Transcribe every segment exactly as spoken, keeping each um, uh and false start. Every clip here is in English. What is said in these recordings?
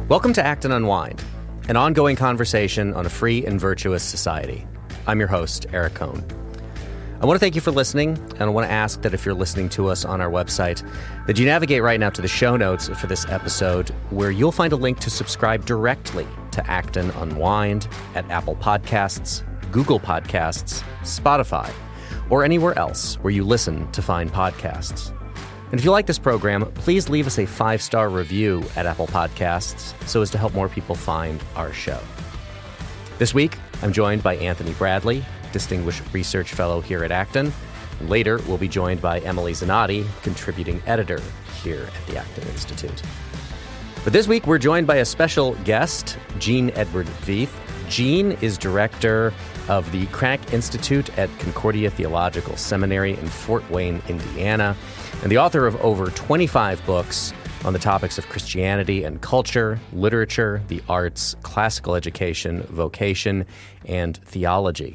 Welcome to Act and Unwind, an ongoing conversation on a free and virtuous society. I'm your host, Eric Kohn. I want to thank you for listening, and I want to ask that if you're listening to us on our website, that you navigate right now to the show notes for this episode, where you'll find a link to subscribe directly to Act and Unwind at Apple Podcasts, Google Podcasts, Spotify, or anywhere else where you listen to find podcasts. And if you like this program, please leave us a five-star review at Apple Podcasts so as to help more people find our show. This week, I'm joined by Anthony Bradley, Distinguished Research Fellow here at Acton. And later, we'll be joined by Emily Zanotti, Contributing Editor here at the Acton Institute. But this week, we're joined by a special guest, Gene Edward Veith. Gene is Director of the Cranach Institute at Concordia Theological Seminary in Fort Wayne, Indiana, and the author of over twenty-five books on the topics of Christianity and culture, literature, the arts, classical education, vocation, and theology.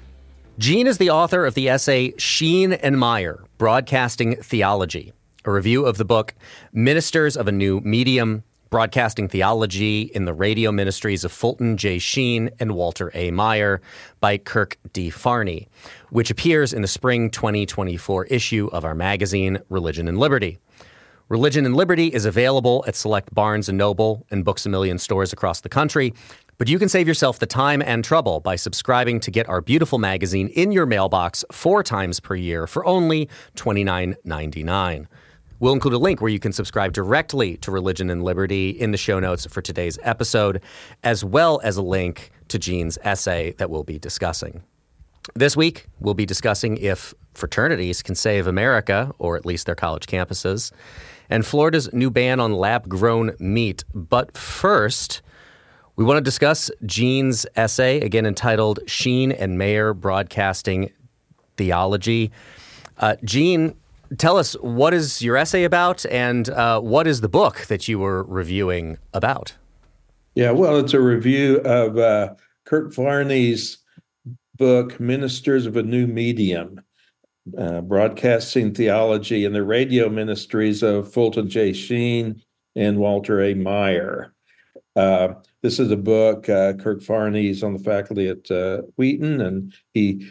Gene is the author of the essay Sheen and Meyer, Broadcasting Theology, a review of the book Ministers of a New Medium, Broadcasting Theology in the Radio Ministries of Fulton J. Sheen and Walter A. Meyer by Kirk D. Farney, which appears in the spring twenty twenty-four issue of our magazine, Religion and Liberty. Religion and Liberty is available at select Barnes and Noble and Books A Million stores across the country, but you can save yourself the time and trouble by subscribing to get our beautiful magazine in your mailbox four times per year for only twenty-nine ninety-nine. We'll include a link where you can subscribe directly to Religion and Liberty in the show notes for today's episode, as well as a link to Gene's essay that we'll be discussing. This week, we'll be discussing if fraternities can save America, or at least their college campuses, and Florida's new ban on lab-grown meat. But first, we want to discuss Gene's essay, again entitled Sheen and Meyer, Broadcasting Theology. Uh, Gene, tell us, what is your essay about, and uh, what is the book that you were reviewing about? Yeah, well, it's a review of uh, Kirk Farney's book, Ministers of a New Medium, uh, Broadcasting Theology in the Radio Ministries of Fulton J. Sheen and Walter A. Meyer. Uh, this is a book, uh, Kirk Farney's on the faculty at uh, Wheaton, and he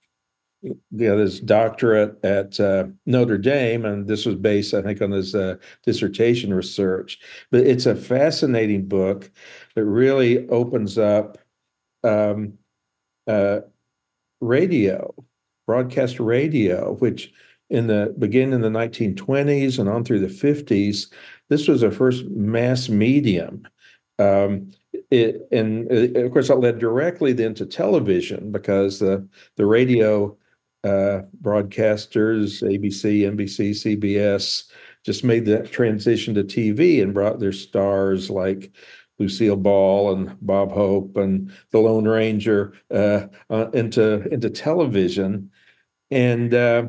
got his doctorate at uh, Notre Dame, and this was based, I think, on his uh, dissertation research. But it's a fascinating book that really opens up um, uh, radio, broadcast radio, which in the beginning in the nineteen twenties and on through the fifties, this was the first mass medium. Um, it, and uh, of course, that led directly then to television, because the the radio uh, broadcasters, A B C, N B C, C B S, just made that transition to T V and brought their stars like Lucille Ball and Bob Hope and the Lone Ranger uh, uh, into into television, and uh,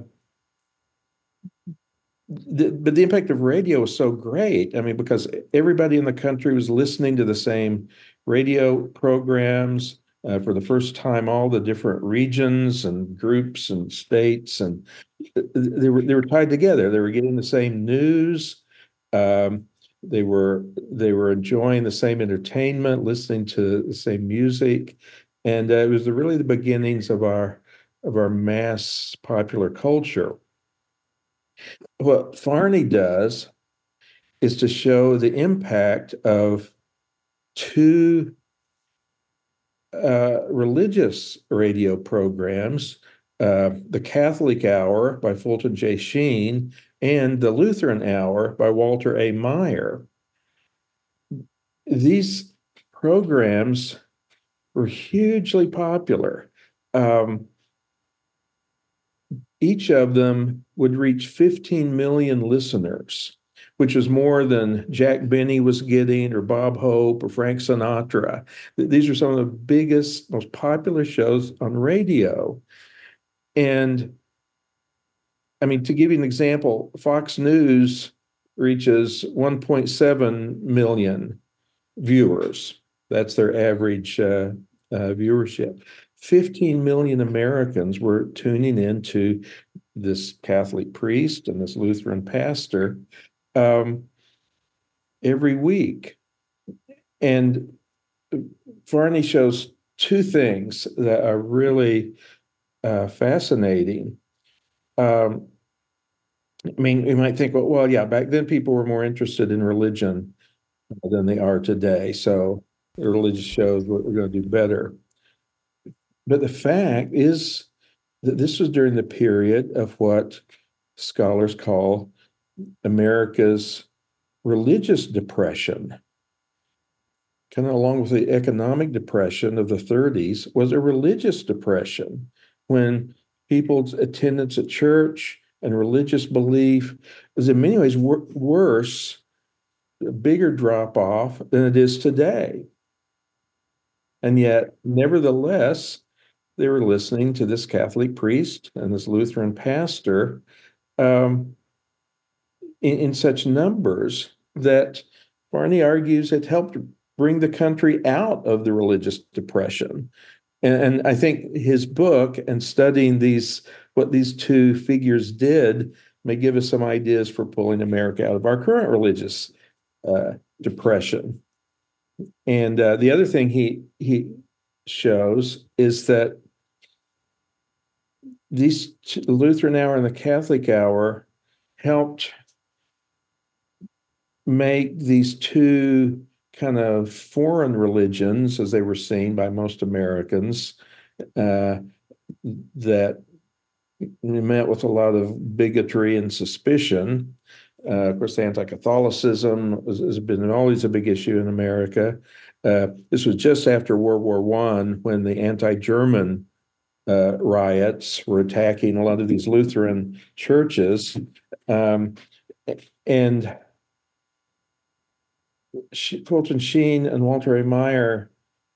the, but the impact of radio was so great. I mean, because everybody in the country was listening to the same radio programs uh, for the first time. All the different regions and groups and states, and they were they were tied together. They were getting the same news. Um, They were they were enjoying the same entertainment, listening to the same music, and uh, it was the, really the beginnings of our of our mass popular culture. What Farney does is to show the impact of two uh, religious radio programs, uh, the Catholic Hour by Fulton J. Sheen and the Lutheran Hour by Walter A. Meyer. These programs were hugely popular. Um, each of them would reach fifteen million listeners, which was more than Jack Benny was getting, or Bob Hope, or Frank Sinatra. These are some of the biggest, most popular shows on radio. And I mean, to give you an example, Fox News reaches one point seven million viewers. That's their average uh, uh, viewership. fifteen million Americans were tuning into this Catholic priest and this Lutheran pastor um, every week. And Farney shows two things that are really uh, fascinating. Um, I mean, you might think, well, well, yeah, back then people were more interested in religion than they are today. So the religious shows what we're going to do better. But the fact is that this was during the period of what scholars call America's religious depression. Kind of along with the economic depression of the thirties was a religious depression when people's attendance at church and religious belief was in many ways wor- worse, a bigger drop off than it is today. And yet, nevertheless, they were listening to this Catholic priest and this Lutheran pastor um, in, in such numbers that Farney argues it helped bring the country out of the religious depression. And, and I think his book and studying these what these two figures did may give us some ideas for pulling America out of our current religious uh, depression. And uh, the other thing he he shows is that these t- the Lutheran hour and the Catholic hour helped make these two kind of foreign religions, as they were seen by most Americans, uh, that met with a lot of bigotry and suspicion. Uh, of course, anti-Catholicism has, has been always a big issue in America. Uh, this was just after World War One, when the anti-German uh, riots were attacking a lot of these Lutheran churches. Um, and Fulton Sheen and Walter A. Maier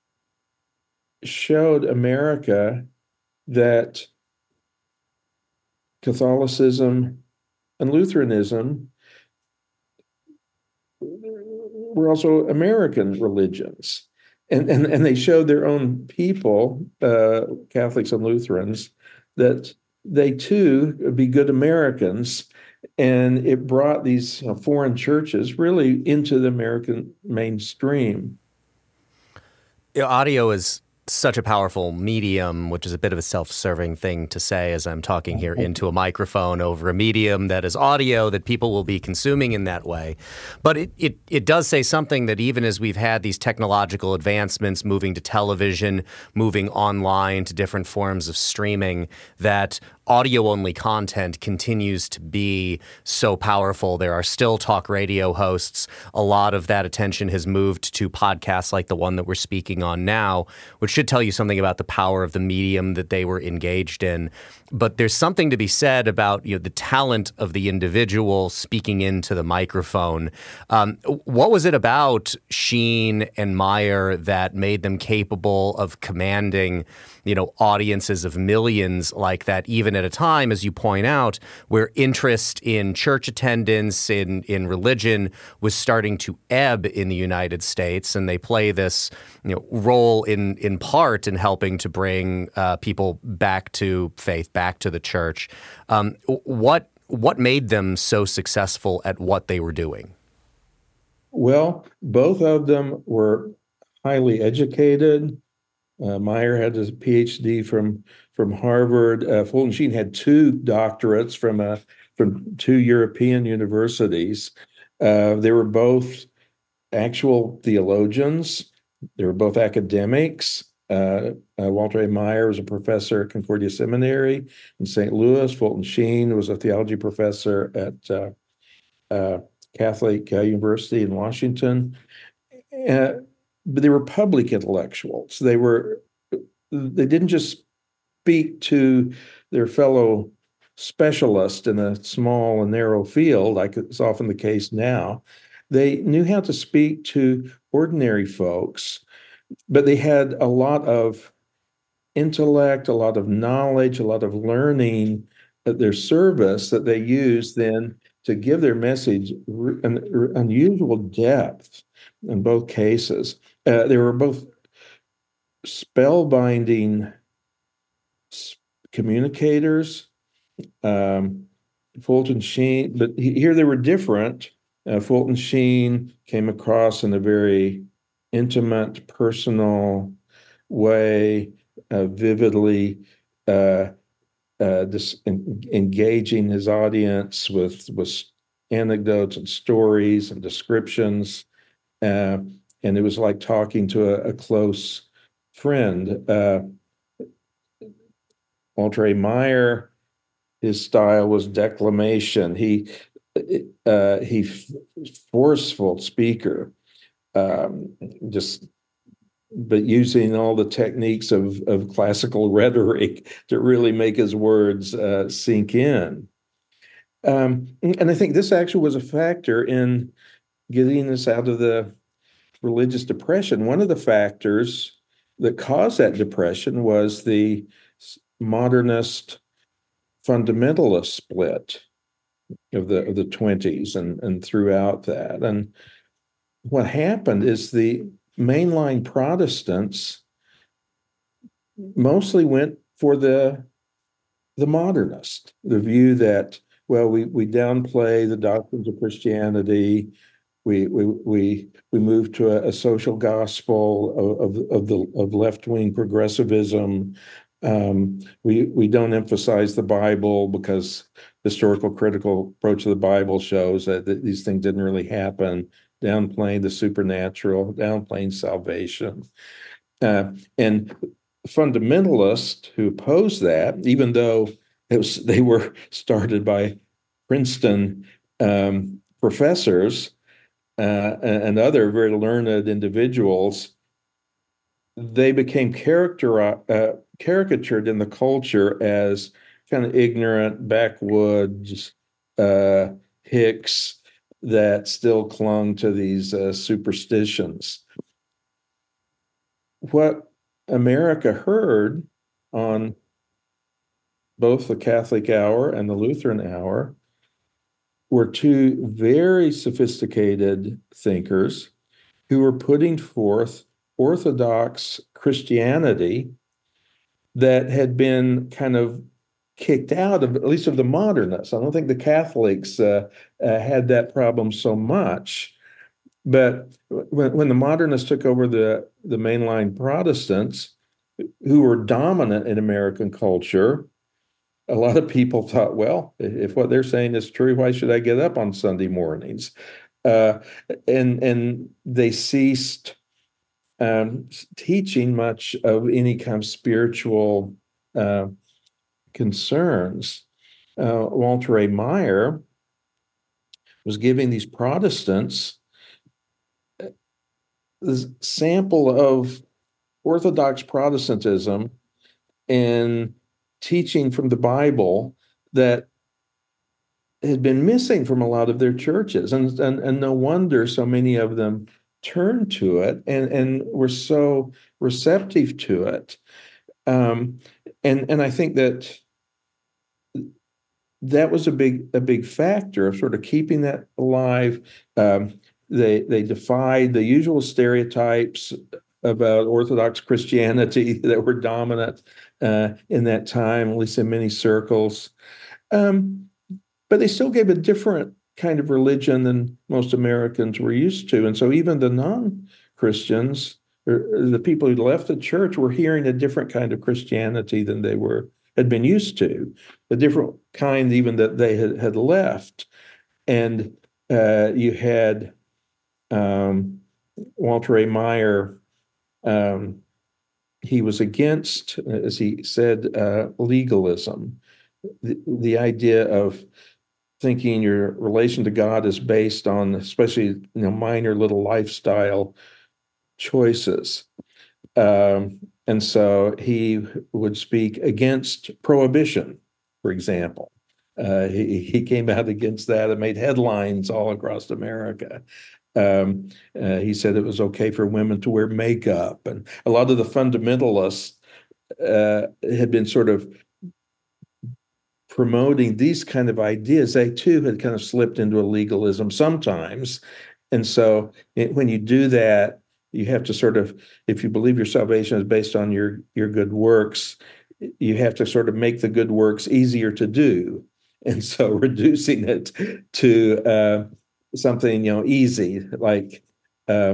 showed America that Catholicism and Lutheranism were also American religions. And, and, and they showed their own people, uh, Catholics and Lutherans, that they too would be good Americans. And it brought these you know, foreign churches really into the American mainstream. You know, audio is such a powerful medium, which is a bit of a self-serving thing to say as I'm talking here into a microphone over a medium that is audio that people will be consuming in that way. But it, it, it does say something that even as we've had these technological advancements moving to television, moving online to different forms of streaming, that audio-only content continues to be so powerful. There are still talk radio hosts. A lot of that attention has moved to podcasts like the one that we're speaking on now, which should tell you something about the power of the medium that they were engaged in. But there's something to be said about you know the talent of the individual speaking into the microphone. Um, what was it about Sheen and Maier that made them capable of commanding you know, audiences of millions like that, even at a time, as you point out, where interest in church attendance, in, in religion was starting to ebb in the United States, and they play this, you know, role in, in part in helping to bring uh, people back to faith, back to the church. Um, what what made them so successful at what they were doing? Well, both of them were highly educated. Uh, Maier had his PhD from from Harvard. Uh, Fulton Sheen had two doctorates from uh, from two European universities. Uh, they were both actual theologians. They were both academics. Uh, uh, Walter A. Maier was a professor at Concordia Seminary in Saint Louis. Fulton Sheen was a theology professor at uh, uh, Catholic uh, University in Washington. Uh, but they were public intellectuals. They were they didn't just speak to their fellow specialists in a small and narrow field, like it's often the case now. They knew how to speak to ordinary folks, but they had a lot of intellect, a lot of knowledge, a lot of learning at their service that they used then to give their message an unusual depth in both cases. Uh, they were both spellbinding communicators. Um, Fulton Sheen, but he, here they were different. Uh, Fulton Sheen came across in a very intimate, personal way, uh, vividly uh, uh, dis- en- engaging his audience with with anecdotes and stories and descriptions, uh, and it was like talking to a, a close friend. Uh, Walter A. Maier, his style was declamation. He uh, he forceful speaker, um, just but using all the techniques of of classical rhetoric to really make his words uh, sink in. Um, and I think this actually was a factor in getting us out of the religious depression. One of the factors that caused that depression was the modernist fundamentalist split of the of the twenties and and throughout that. And what happened is the mainline Protestants mostly went for the the modernist, the view that, well, we we downplay the doctrines of Christianity, we we we we move to a, a social gospel of of, of the of left wing progressivism. Um, we we don't emphasize the Bible because historical critical approach to the Bible shows that, that these things didn't really happen. Downplaying the supernatural, downplaying salvation, uh, and fundamentalists who opposed that, even though it was they were started by Princeton um, professors uh, and other very learned individuals, they became character uh, caricatured in the culture as kind of ignorant backwoods uh, hicks that still clung to these uh, superstitions. What America heard on both the Catholic Hour and the Lutheran Hour were two very sophisticated thinkers who were putting forth Orthodox Christianity that had been kind of kicked out of, at least of the modernists. I don't think the Catholics uh, uh, had that problem so much. But when, when the modernists took over the, the mainline Protestants, who were dominant in American culture, a lot of people thought, well, if what they're saying is true, why should I get up on Sunday mornings? Uh, and and they ceased um, teaching much of any kind of spiritual uh, concerns. Uh, Walter A. Maier was giving these Protestants this sample of Orthodox Protestantism and teaching from the Bible that had been missing from a lot of their churches. And, and, and no wonder so many of them turned to it and, and were so receptive to it. Um, and, and I think that that was a big a big factor of sort of keeping that alive. Um, they they defied the usual stereotypes about Orthodox Christianity that were dominant uh, in that time, at least in many circles. Um, but they still gave a different kind of religion than most Americans were used to, and so even the non-Christians, or the people who left the church, were hearing a different kind of Christianity than they were had been used to, a different kind even that they had, had left. And uh, you had um, Walter A. Maier, um, he was against, as he said, uh, legalism, the, the idea of thinking your relation to God is based on especially you know minor little lifestyle choices. Um, and so he would speak against prohibition, for example. Uh, he, he came out against that and made headlines all across America. Um, uh, he said it was okay for women to wear makeup. And a lot of the fundamentalists uh, had been sort of promoting these kind of ideas. They too had kind of slipped into a legalism sometimes. And so it, when you do that, you have to sort of, if you believe your salvation is based on your your good works, you have to sort of make the good works easier to do. And so reducing it to uh, something, you know, easy, like um,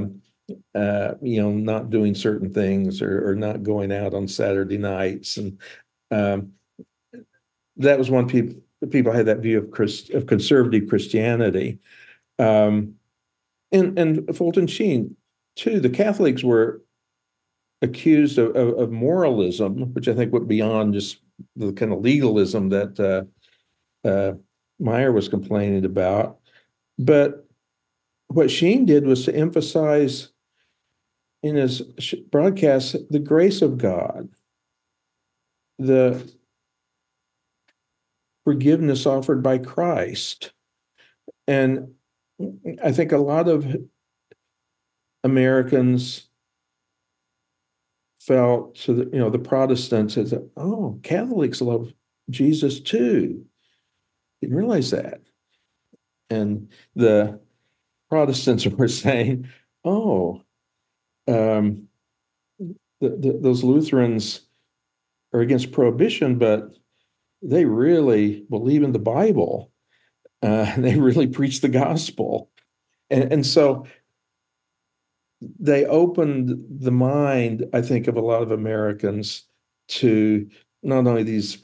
uh, you know, not doing certain things or, or not going out on Saturday nights. And um, that was one people people had that view of Christ, of conservative Christianity. Um, and and Fulton Sheen too. The Catholics were accused of, of, of moralism, which I think went beyond just the kind of legalism that uh, uh, Meyer was complaining about. But what Sheen did was to emphasize in his broadcast the grace of God, the forgiveness offered by Christ. And I think a lot of Americans felt, to the, you know, the Protestants said, oh, Catholics love Jesus too. Didn't realize that. And the Protestants were saying, oh, um, the, the, those Lutherans are against prohibition, but they really believe in the Bible. Uh, they really preach the gospel. And, and so they opened the mind, I think, of a lot of Americans to not only these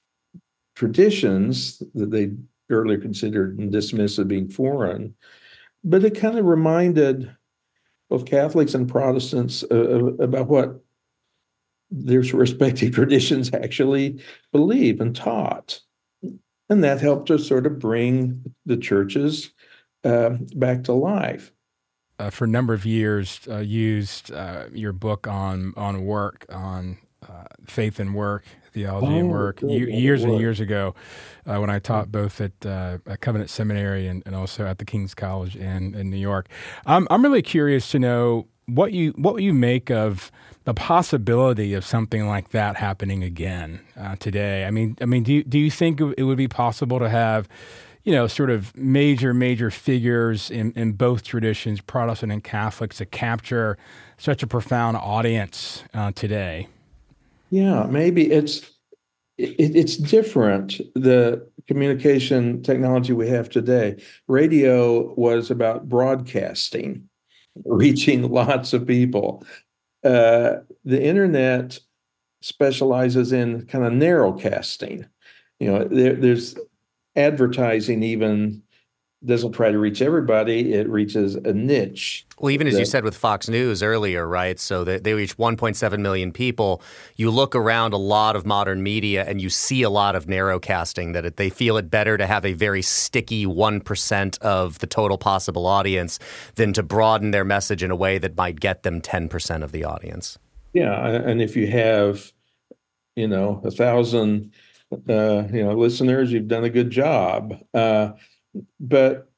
traditions that they earlier considered and dismissed as being foreign, but it kind of reminded both Catholics and Protestants uh, about what their respective traditions actually believe and taught. And that helped to sort of bring the churches uh, back to life. Uh, for a number of years, uh, used uh, your book on on work, on uh, faith and work, theology oh, and work, good, you, years work. and years ago, uh, when I taught both at uh, Covenant Seminary and, and also at the King's College in, in New York. I'm I'm really curious to know what you what you make of the possibility of something like that happening again uh, today. I mean, I mean, do you, do you think it would be possible to have, you know, sort of major, major figures in, in both traditions, Protestant and Catholics, to capture such a profound audience uh, today? Yeah, maybe it's it, it's different. The communication technology we have today. Radio was about broadcasting, reaching lots of people. Uh, the internet specializes in kind of narrowcasting. You know, there, there's advertising even doesn't try to reach everybody. It reaches a niche. Well, even as that, you said with Fox News earlier, right? So they, they reach one point seven million people. You look around a lot of modern media and you see a lot of narrowcasting, that it, they feel it better to have a very sticky one percent of the total possible audience than to broaden their message in a way that might get them ten percent of the audience. Yeah. And if you have, you know, a thousand, uh, you know, listeners, you've done a good job. Uh, but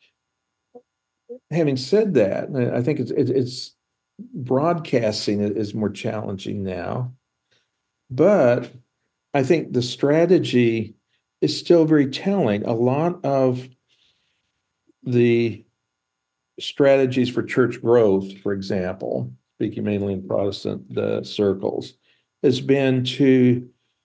having said that, I think it's, it's broadcasting is more challenging now, but I think the strategy is still very telling. A lot of the strategies for church growth, for example, speaking mainly in Protestant uh, circles, has been to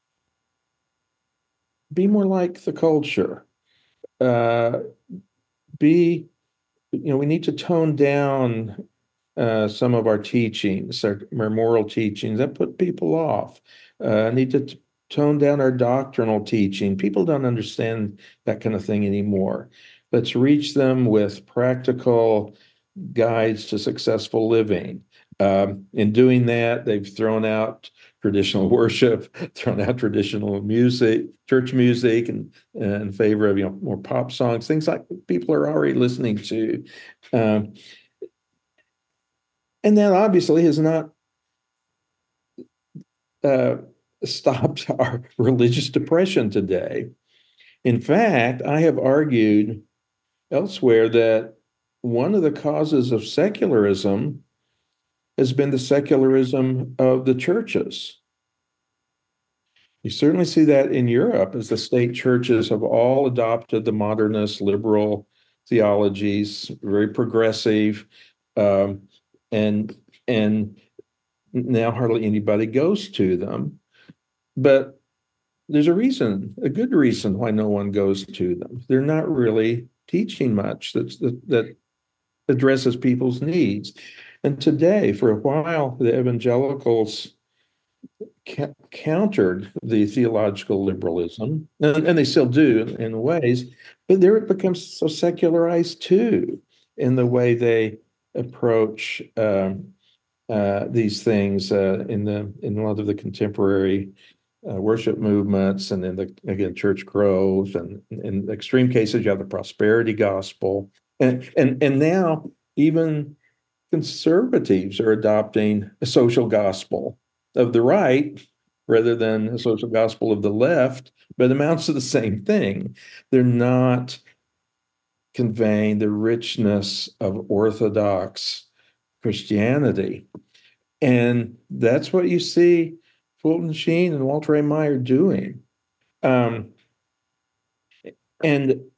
be more like the culture. Uh, be, you know, we need to tone down uh, some of our teachings, our, our moral teachings that put people off. Uh, need to t- tone down our doctrinal teaching. People don't understand that kind of thing anymore. Let's reach them with practical guides to successful living. Um, in doing that, they've thrown out traditional worship, thrown out traditional music, church music, and, and in favor of, you know, more pop songs, things like people are already listening to. Um, and that obviously has not uh, stopped our religious depression today. In fact, I have argued elsewhere that one of the causes of secularism has been the secularism of the churches. You certainly see that in Europe as the state churches have all adopted the modernist liberal theologies, very progressive, um, and and now hardly anybody goes to them. But there's a reason, a good reason why no one goes to them. They're not really teaching much that's, that that addresses people's needs. And today, for a while, the evangelicals ca- countered the theological liberalism, and, and they still do in, in ways, but there it becomes so secularized too in the way they approach um, uh, these things uh, in the in a lot of the contemporary uh, worship movements, and in the again church growth, and in extreme cases you have the prosperity gospel, and and and now even conservatives are adopting a social gospel of the right rather than a social gospel of the left, but amounts to the same thing. They're not conveying the richness of Orthodox Christianity. And that's what you see Fulton Sheen and Walter A. Maier doing. Um, and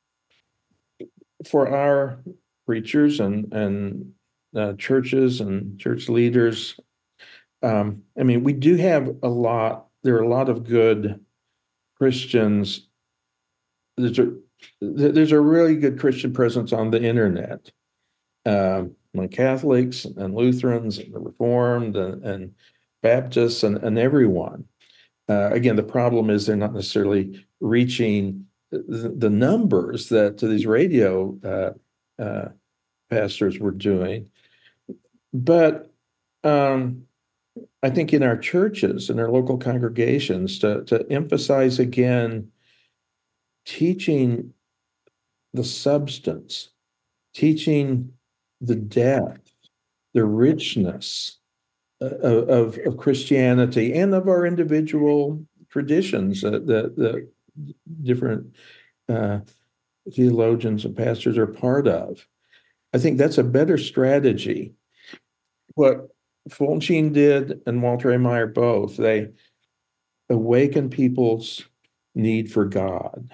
for our preachers and, and uh, churches and church leaders, um, I mean, we do have a lot, there are a lot of good Christians. There's a, there's a really good Christian presence on the internet. Um, like Catholics and Lutherans and the Reformed and, and Baptists and, and everyone. Uh, again, the problem is they're not necessarily reaching the, the numbers that these radio uh, uh, pastors were doing. But um, I think in our churches and our local congregations to, to emphasize again teaching the substance, teaching the depth, the richness of, of, of Christianity and of our individual traditions that the, the different uh, theologians and pastors are part of. I think that's a better strategy. What Fulton Sheen did and Walter A. Maier both, they awaken people's need for God.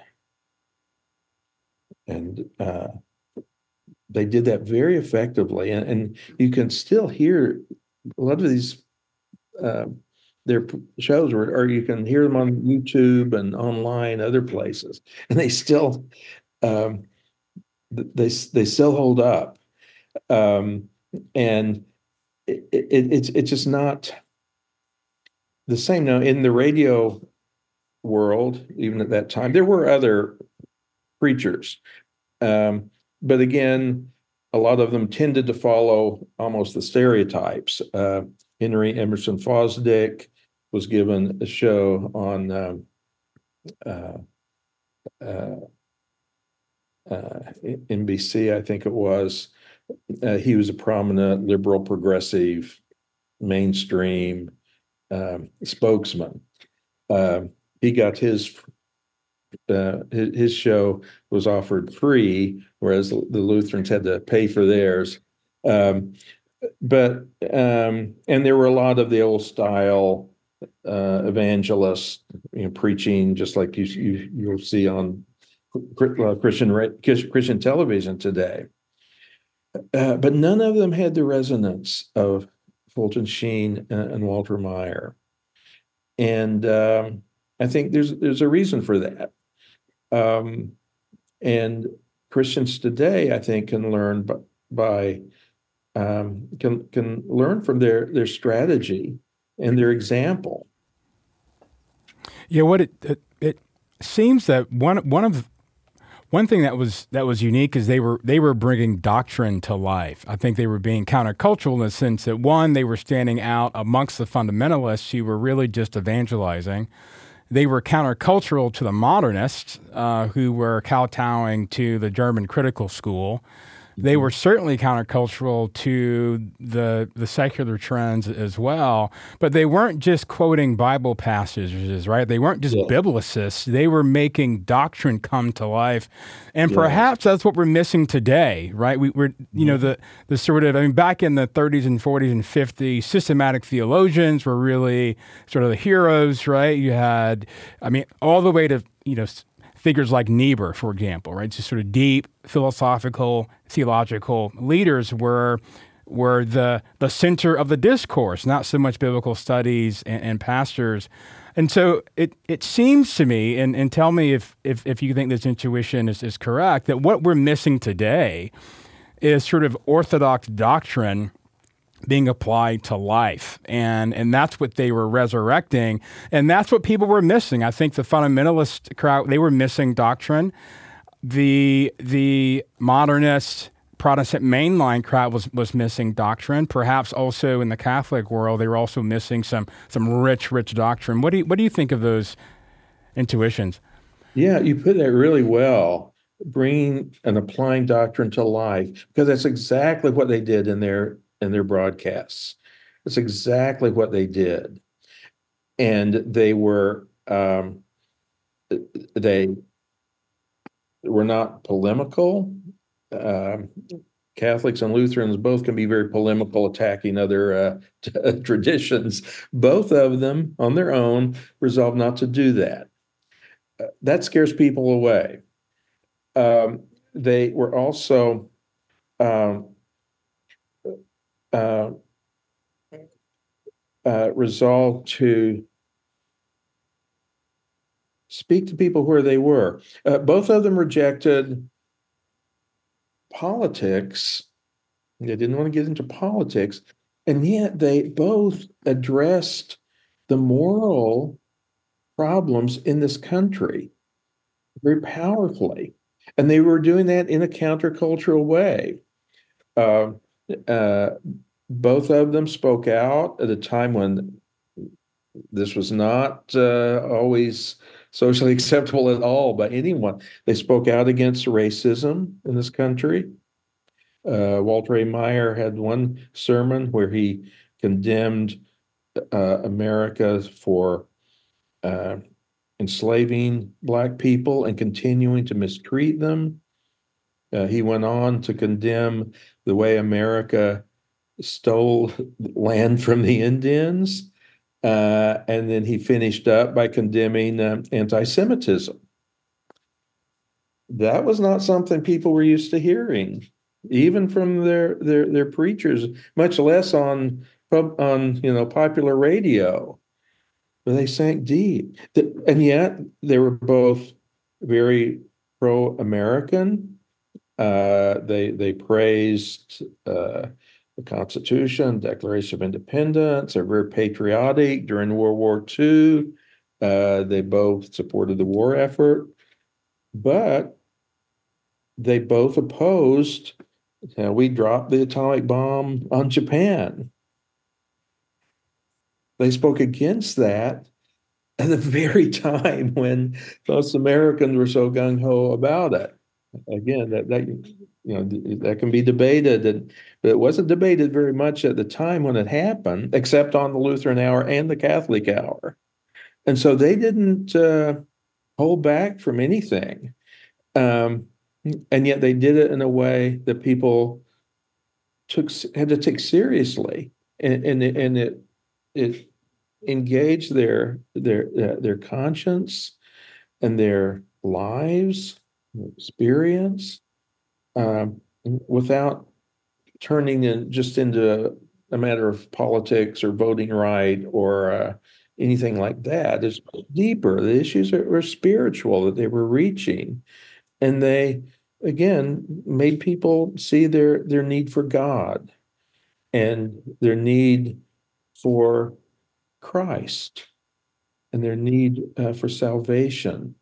And uh, they did that very effectively. And, and you can still hear a lot of these, uh, their shows, or, or you can hear them on YouTube and online, other places. And they still, um, they, they still hold up. Um, and it, it, it's, it's just not the same. Now, in the radio world, even at that time, there were other preachers. Um, but again, a lot of them tended to follow almost the stereotypes. Uh, Henry Emerson Fosdick was given a show on um, uh, uh, uh, N B C, I think it was. Uh, he was a prominent liberal, progressive, mainstream um, spokesman. Uh, he got his Uh, his, his show was offered free, whereas the Lutherans had to pay for theirs. Um, but um, and there were a lot of the old style uh, evangelists, you know, preaching just like you, you you'll see on Christian Christian television today. Uh, but none of them had the resonance of Fulton Sheen and, and Walter Maier, and um, I think there's there's a reason for that. Um, and Christians today, I think, can learn by, by um, can can learn from their their strategy and their example. Yeah, what it it, it seems that one one of one thing that was that was unique is they were they were bringing doctrine to life. I think they were being countercultural in the sense that one, they were standing out amongst the fundamentalists who were really just evangelizing. They were countercultural to the modernists uh, who were kowtowing to the German critical school. They were certainly countercultural to the the secular trends as well, but they weren't just quoting Bible passages, right? They weren't just yeah. biblicists. They were making doctrine come to life, and yeah. perhaps that's what we're missing today, right? We, we're, you know, the the sort of, I mean, back in the thirties and forties and fifties, systematic theologians were really sort of the heroes, right? You had, I mean, all the way to, you know, figures like Niebuhr, for example, right? Just sort of deep philosophical, theological leaders were were the the center of the discourse, not so much biblical studies and, and pastors. And so it it seems to me, and, and tell me if, if if you think this intuition is, is correct, that what we're missing today is sort of orthodox doctrine being applied to life. And and that's what they were resurrecting. And that's what people were missing. I think the fundamentalist crowd, they were missing doctrine. The the modernist Protestant mainline crowd was was missing doctrine. Perhaps also in the Catholic world, they were also missing some some rich, rich doctrine. What do you, what do you think of those intuitions? Yeah, you put that really well, bringing and applying doctrine to life, because that's exactly what they did in their in their broadcasts. It's exactly what they did. And they were um, they were not polemical. Um, Catholics and Lutherans both can be very polemical, attacking other uh, t- traditions. Both of them, on their own, resolved not to do that. Uh, that scares people away. Um, they were also um, uh, uh, resolved to speak to people where they were. Uh, both of them rejected politics. They didn't want to get into politics, and yet they both addressed the moral problems in this country very powerfully. And they were doing that in a countercultural way. Uh, uh, both of them spoke out at a time when this was not uh, always socially acceptable at all by anyone. They spoke out against racism in this country. Uh, Walter A. Meyer had one sermon where he condemned uh, America for uh, enslaving Black people and continuing to mistreat them. Uh, he went on to condemn the way America stole land from the Indians. Uh, and then he finished up by condemning uh, anti-Semitism. That was not something people were used to hearing, even from their their their preachers, much less on on you know popular radio. But they sank deep, and yet they were both very pro-American. Uh, they they praised uh, the Constitution, Declaration of Independence. They're very patriotic during World War Two. Uh, they both supported the war effort, but they both opposed. You know, we dropped the atomic bomb on Japan. They spoke against that at the very time when most Americans were so gung-ho about it. Again, that, that you know that can be debated, and, but it wasn't debated very much at the time when it happened, except on the Lutheran Hour and the Catholic Hour. And so they didn't uh, hold back from anything. Um, and yet they did it in a way that people took had to take seriously, and and it, and it it engaged their their uh, their conscience and their lives, experience, um, without turning in just into a matter of politics or voting right or uh, anything like that. It's deeper. The issues are, are spiritual that they were reaching, and they again made people see their their need for God and their need for Christ and their need uh, for salvation.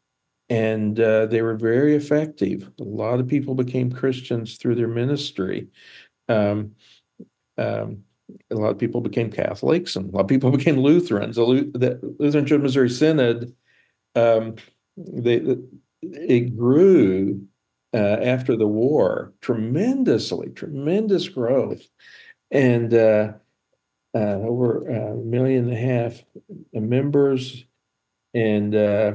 And uh, they were very effective. A lot of people became Christians through their ministry. Um, um, a lot of people became Catholics, and a lot of people became Lutherans. The, the Lutheran Church Missouri Synod, um, they, it grew uh, after the war tremendously, tremendous growth, and uh, uh, over a million and a half members, and uh,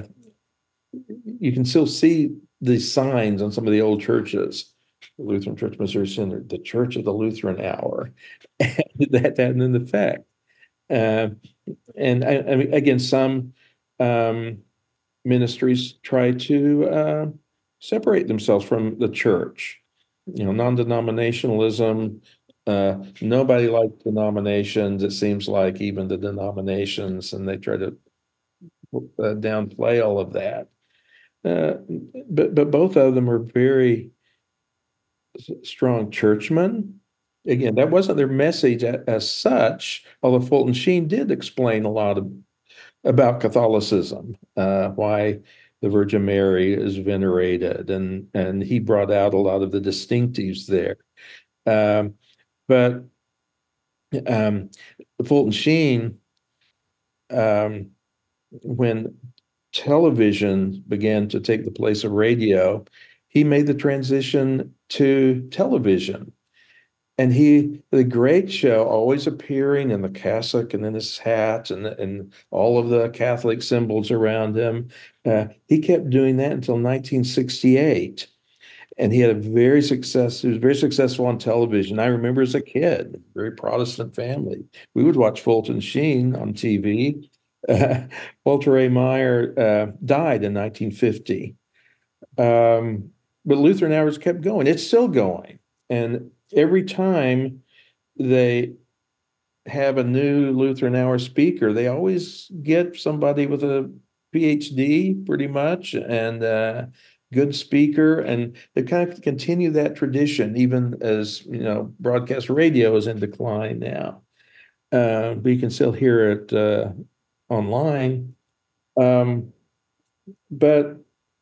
you can still see the signs on some of the old churches. The Lutheran Church Missouri Synod, the Church of the Lutheran Hour, that had an effect. Uh, and I, I mean, again, some um, ministries try to uh, separate themselves from the church. You know, non-denominationalism. Uh, nobody likes denominations. It seems like even the denominations, and they try to uh, downplay all of that. Uh, but but both of them are very strong churchmen, again, that wasn't their message as, as such, although Fulton Sheen did explain a lot of, about Catholicism, uh, why the Virgin Mary is venerated, and, and he brought out a lot of the distinctives there. Um, but um, Fulton Sheen, um, when television began to take the place of radio, he made the transition to television. And he, the great show, always appearing in the cassock and in his hat and, and all of the Catholic symbols around him. Uh, he kept doing that until nineteen sixty-eight. And he had a very success. He was very successful on television. I remember as a kid, very Protestant family, we would watch Fulton Sheen on T V. Uh, Walter A. Maier uh, died in nineteen fifty. Um, but Lutheran Hours kept going. It's still going. And every time they have a new Lutheran Hour speaker, they always get somebody with a P H D, pretty much, and uh, good speaker. And they kind of continue that tradition, even as, you know, broadcast radio is in decline now. Uh, but you can still hear it uh, online. Um, but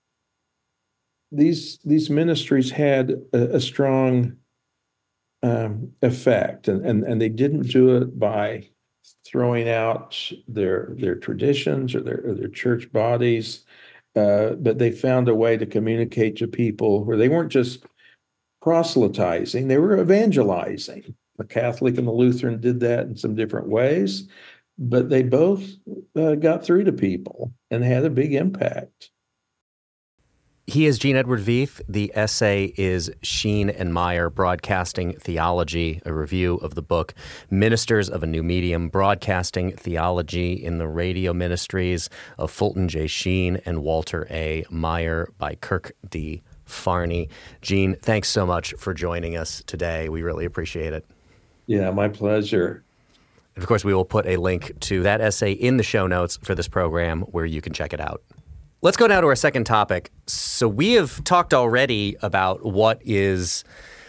these these ministries had a, a strong um, effect, and, and and they didn't do it by throwing out their their traditions or their or their church bodies, uh, but they found a way to communicate to people where they weren't just proselytizing; they were evangelizing. The Catholic and the Lutheran did that in some different ways, but they both uh, got through to people and had a big impact. He is Gene Edward Veith. The essay is Sheen and Maier, Broadcasting Theology, a review of the book Ministers of a New Medium, Broadcasting Theology in the Radio Ministries of Fulton J. Sheen and Walter A. Maier by Kirk D. Farney. Gene, thanks so much for joining us today. We really appreciate it. Yeah, my pleasure. And of course, we will put a link to that essay in the show notes for this program where you can check it out. Let's go now to our second topic. So we have talked already about what is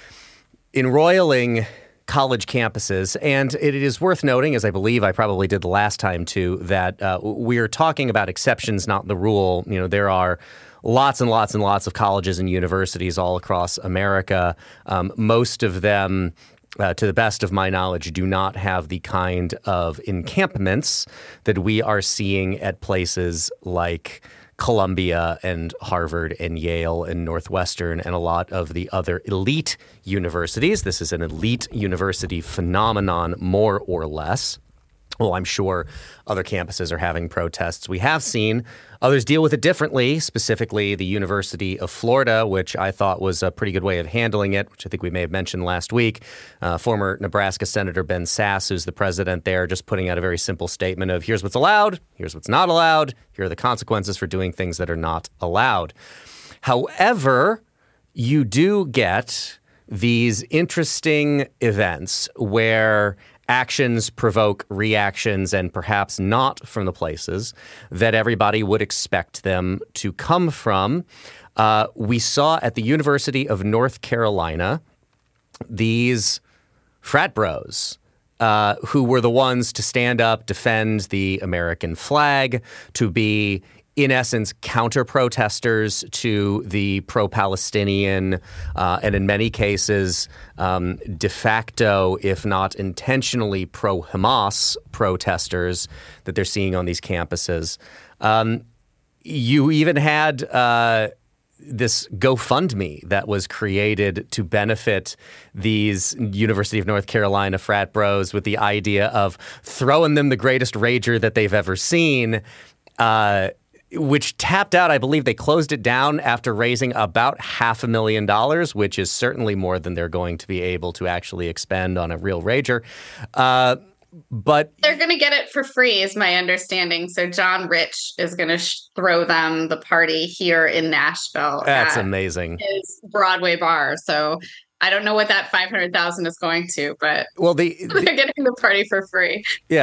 enroiling college campuses, and it is worth noting, as I believe I probably did the last time too, that uh, we are talking about exceptions, not the rule. You know, there are lots and lots and lots of colleges and universities all across America. Um, most of them, Uh, to the best of my knowledge, do not have the kind of encampments that we are seeing at places like Columbia and Harvard and Yale and Northwestern and a lot of the other elite universities. This is an elite university phenomenon, more or less. Well, I'm sure other campuses are having protests. We have seen others deal with it differently, specifically the University of Florida, which I thought was a pretty good way of handling it, which I think we may have mentioned last week. Uh, former Nebraska Senator Ben Sasse, who's the president there, just putting out a very simple statement of here's what's allowed, here's what's not allowed, here are the consequences for doing things that are not allowed. However, you do get these interesting events where actions provoke reactions, and perhaps not from the places that everybody would expect them to come from. Uh, we saw at the University of North Carolina these frat bros uh, who were the ones to stand up, defend the American flag, to be in essence, counter-protesters to the pro-Palestinian uh, and in many cases um, de facto, if not intentionally, pro-Hamas protesters that they're seeing on these campuses. Um, you even had uh, this GoFundMe that was created to benefit these University of North Carolina frat bros with the idea of throwing them the greatest rager that they've ever seen, uh, which tapped out. I believe they closed it down after raising about half a million dollars, which is certainly more than they're going to be able to actually expend on a real rager. Uh, but they're going to get it for free, is my understanding. So John Rich is going to sh- throw them the party here in Nashville. That's amazing. His Broadway bar. So I don't know what that five hundred thousand is going to, but well, the, they're the, getting the party for free. Yeah.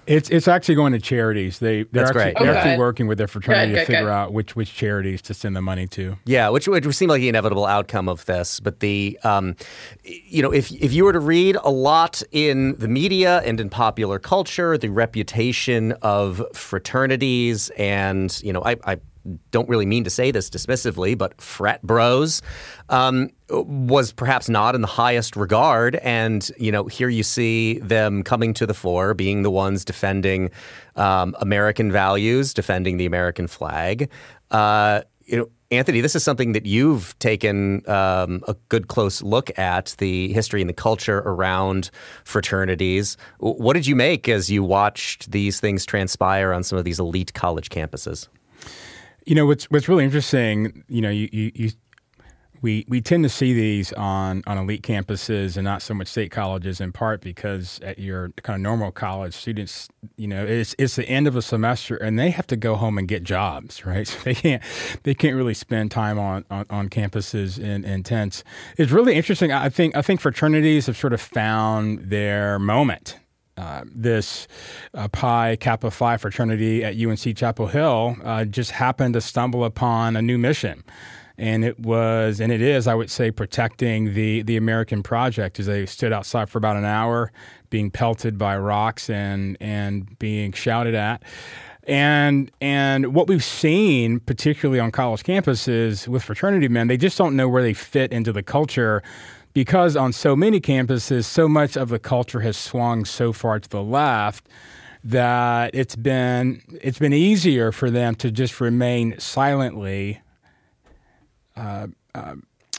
It's it's actually going to charities. They they're That's actually, great. They're Oh, actually good. working with their fraternity Good, to good, figure good. out which which charities to send the money to. Yeah, which which would seem like the inevitable outcome of this. But the, um, you know, if if you were to read a lot in the media and in popular culture, the reputation of fraternities and, you know, I, I don't really mean to say this dismissively, but frat bros um, was perhaps not in the highest regard. And, you know, here you see them coming to the fore, being the ones defending um, American values, defending the American flag. Uh, you know, Anthony, this is something that you've taken um, a good close look at, the history and the culture around fraternities. What did you make as you watched these things transpire on some of these elite college campuses? You know, what's what's really interesting, you know, you, you, you we we tend to see these on, on elite campuses and not so much state colleges, in part because at your kind of normal college, students, you know, it's it's the end of a semester and they have to go home and get jobs, right? So they can't they can't really spend time on, on, on campuses in, in tents. It's really interesting. I think I think fraternities have sort of found their moment. Uh, this uh, Pi Kappa Phi fraternity at U N C Chapel Hill uh, just happened to stumble upon a new mission. And it was, and it is, I would say, protecting the, the American project as they stood outside for about an hour, being pelted by rocks and and being shouted at. And and what we've seen, particularly on college campuses with fraternity men, they just don't know where they fit into the culture. Because on so many campuses, so much of the culture has swung so far to the left that it's been it's been easier for them to just remain silently uh, uh,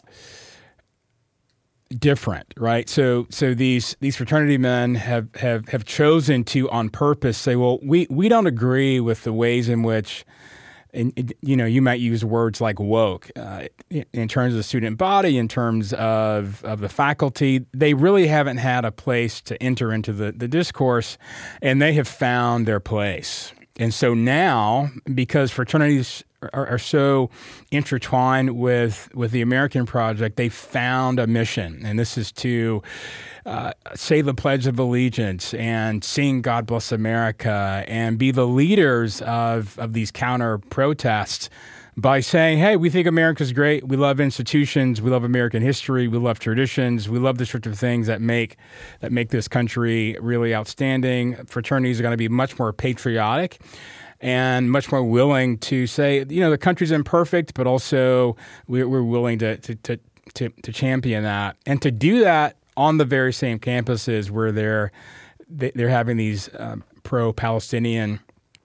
different, right? So so these these fraternity men have, have, have chosen to, on purpose, say, well, we, we don't agree with the ways in which. And, you know, you might use words like woke uh, in terms of the student body, in terms of, of the faculty. They really haven't had a place to enter into the, the discourse, and they have found their place. And so now, because fraternities are, are so intertwined with, with the American project, they found a mission, and this is to Uh, say the Pledge of Allegiance and sing God Bless America and be the leaders of, of these counter protests by saying, hey, we think America's great. We love institutions. We love American history. We love traditions. We love the sorts of things that make that make this country really outstanding. Fraternities are going to be much more patriotic and much more willing to say, you know, the country's imperfect, but also we're, we're willing to, to, to, to, to champion that. And to do that on the very same campuses where they're they're having these uh, pro-Palestinian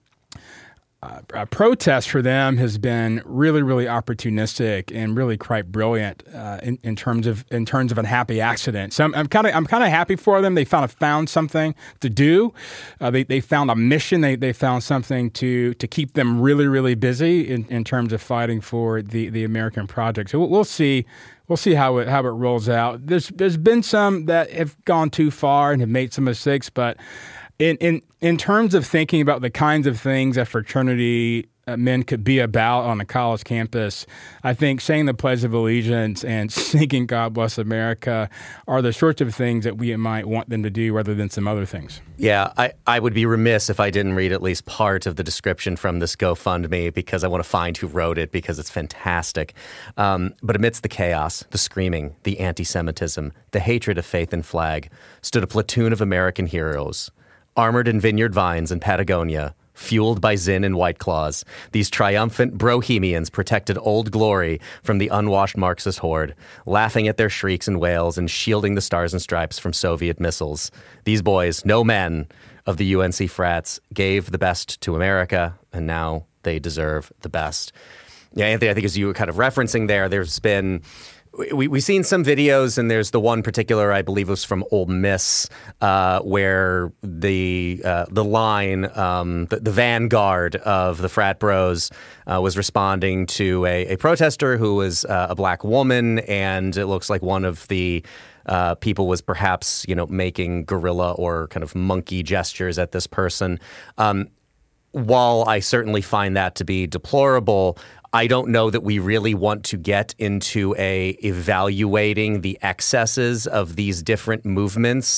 uh, uh, protests, for them has been really, really opportunistic and really quite brilliant uh, in, in terms of in terms of a happy accident. So I'm kind of I'm kind of happy for them. They found found something to do. Uh, they they found a mission. They they found something to to keep them really, really busy in, in terms of fighting for the, the American project. So we'll, we'll see. We'll see how it how it rolls out. There's there's been some that have gone too far and have made some mistakes, but in in in terms of thinking about the kinds of things that fraternity uh, men could be about on a college campus, I think saying the Pledge of Allegiance and singing God Bless America are the sorts of things that we might want them to do rather than some other things. Yeah, I, I would be remiss if I didn't read at least part of the description from this GoFundMe, because I want to find who wrote it, because it's fantastic. Um, but amidst the chaos, the screaming, the anti-Semitism, the hatred of faith and flag, stood a platoon of American heroes, armored in vineyard vines in Patagonia, fueled by Zinn and White Claws. These triumphant Brohemians protected Old Glory from the unwashed Marxist horde, laughing at their shrieks and wails and shielding the stars and stripes from Soviet missiles. These boys, no men of the U N C frats, gave the best to America, and now they deserve the best. Yeah, Anthony, I think as you were kind of referencing there, there's been... We, we've seen some videos, and there's the one particular, I believe was from Ole Miss, uh, where the uh, the line, um, the, the vanguard of the frat bros uh, was responding to a, a protester who was uh, a black woman, and it looks like one of the uh, people was perhaps, you know, making gorilla or kind of monkey gestures at this person. Um, while I certainly find that to be deplorable, I don't know that we really want to get into a evaluating the excesses of these different movements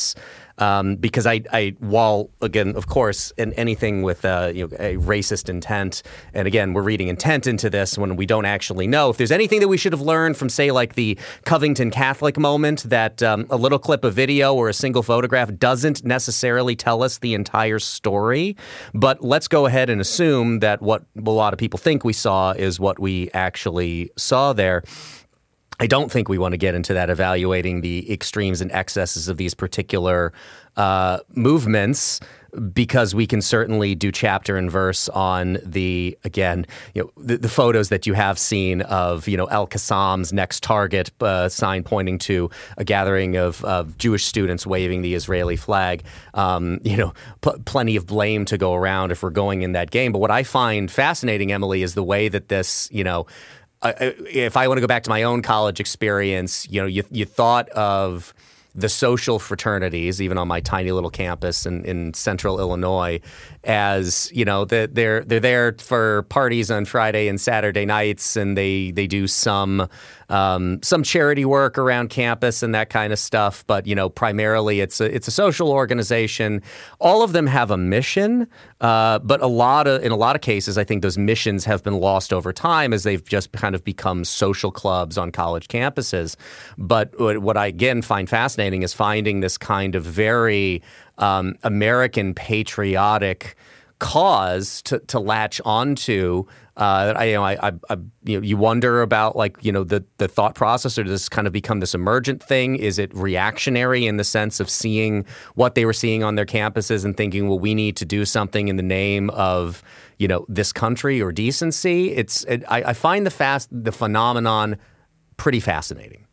Um, because I, I, while again, of course, in anything with uh, you know, a racist intent, and again, we're reading intent into this when we don't actually know. If there's anything that we should have learned from, say, like the Covington Catholic moment, that um, a little clip of video or a single photograph doesn't necessarily tell us the entire story. But let's go ahead and assume that what a lot of people think we saw is what we actually saw there. I don't think we want to get into that, evaluating the extremes and excesses of these particular uh, movements, because we can certainly do chapter and verse on the, again, you know, the, the photos that you have seen of, you know, Al-Qassam's next target uh, sign pointing to a gathering of, of Jewish students waving the Israeli flag. Um, you know, p- plenty of blame to go around if we're going in that game. But what I find fascinating, Emily, is the way that this, you know, Uh, if I want to go back to my own college experience, you know, you you thought of the social fraternities, even on my tiny little campus in, in central Illinois, as, you know, the, they're they're there for parties on Friday and Saturday nights, and they they do some um, some charity work around campus and that kind of stuff. But, you know, primarily it's a it's a social organization. All of them have a mission, uh, but a lot of in a lot of cases, I think those missions have been lost over time as they've just kind of become social clubs on college campuses. But what I again find fascinating is finding this kind of very um, American patriotic cause to, to latch onto. Uh, I, you know, I, I, I, you know, you wonder about, like, you know, the the thought process, or does this kind of become this emergent thing? Is it reactionary in the sense of seeing what they were seeing on their campuses and thinking, well, we need to do something in the name of, you know, this country or decency? It's it, I, I find the fast the phenomenon pretty fascinating.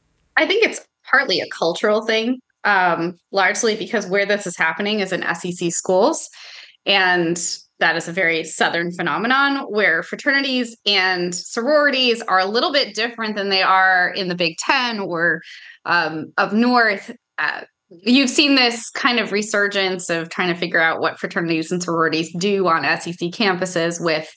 I think it's partly a cultural thing, um, largely because where this is happening is in S E C schools. And that is a very Southern phenomenon where fraternities and sororities are a little bit different than they are in the Big Ten or um, up north. Uh, you've seen this kind of resurgence of trying to figure out what fraternities and sororities do on S E C campuses with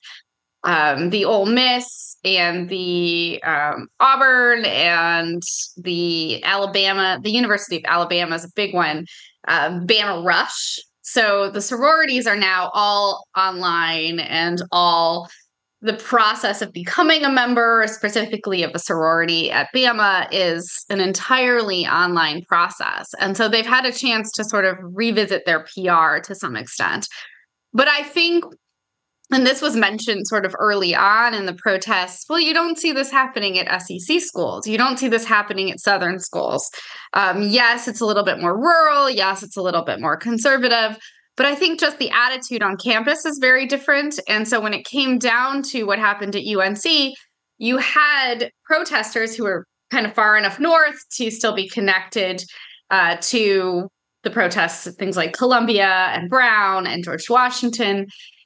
um, the Ole Miss and the um, Auburn and the Alabama, the University of Alabama is a big one, uh, Bama Rush. So the sororities are now all online, and all the process of becoming a member, specifically of a sorority at Bama, is an entirely online process. And so they've had a chance to sort of revisit their P R to some extent. But I think, and this was mentioned sort of early on in the protests, well, you don't see this happening at S E C schools. You don't see this happening at Southern schools. Um, yes, it's a little bit more rural. Yes, it's a little bit more conservative. But I think just the attitude on campus is very different. And so when it came down to what happened at U N C, you had protesters who were kind of far enough north to still be connected uh, to the protests, things like Columbia and Brown and George Washington.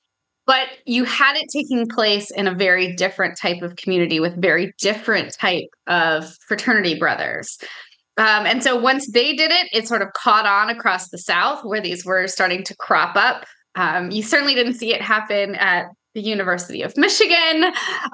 But you had it taking place in a very different type of community with very different type of fraternity brothers. Um, and so once they did it, it sort of caught on across the South where these were starting to crop up. Um, you certainly didn't see it happen at the University of Michigan,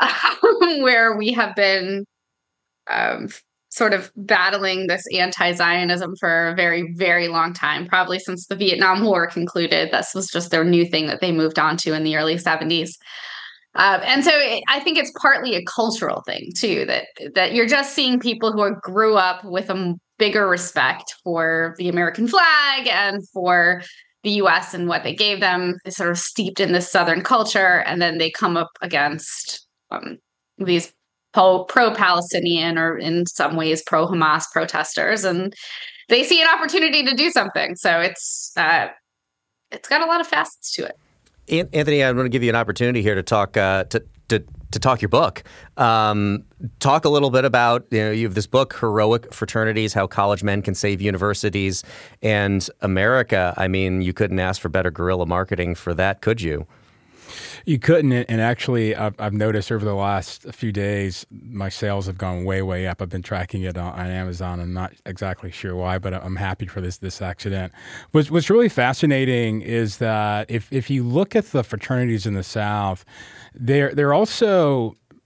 um, where we have been um, sort of battling this anti-Zionism for a very, very long time, probably since the Vietnam War concluded. This was just their new thing that they moved on to in the early seventies. Um, and so it, I think it's partly a cultural thing, too, that that you're just seeing people who are, grew up with a bigger respect for the American flag and for the U S and what they gave them, is sort of steeped in this Southern culture. And then they come up against um, these pro- pro-Palestinian or in some ways pro-Hamas protesters, and they see an opportunity to do something. So it's uh, it's got a lot of facets to it. Anthony, I'm going to give you an opportunity here to talk uh, to, to to talk your book. Um, talk a little bit about, you know, you have this book, Heroic Fraternities: How College Men Can Save Universities and America. I mean, you couldn't ask for better guerrilla marketing for that, could you? You couldn't, and actually, I've, I've noticed over the last few days, my sales have gone way, way up. I've been tracking it on, on Amazon. I'm not exactly sure why, but I'm happy for this this accident. What's, what's really fascinating is that if if you look at the fraternities in the South, they're they're also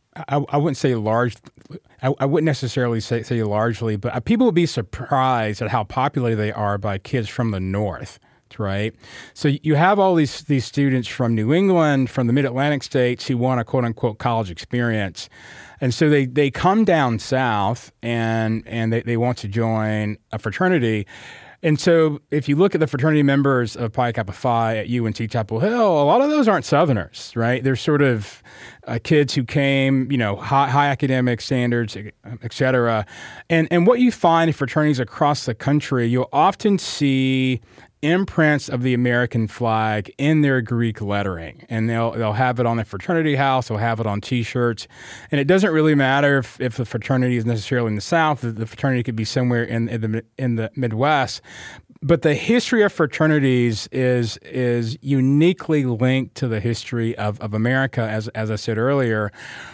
I, I wouldn't say large. I, I wouldn't necessarily say, say largely, but people would be surprised at how populated they are by kids from the North, right? So you have all these these students from New England, from the Mid-Atlantic states who want a quote-unquote college experience. And so they, they come down south and and they, they want to join a fraternity. And so if you look at the fraternity members of Pi Kappa Phi at U N C Chapel Hill, a lot of those aren't Southerners, right? They're sort of uh, kids who came, you know, high, high academic standards, et cetera. And, and what you find in fraternities across the country, you'll often see imprints of the American flag in their Greek lettering, and they'll they'll have it on their fraternity house, they'll have it on T-shirts, and it doesn't really matter if, if the fraternity is necessarily in the South. The fraternity could be somewhere in, in the in the Midwest, but the history of fraternities is is uniquely linked to the history of, of America, as as I said earlier.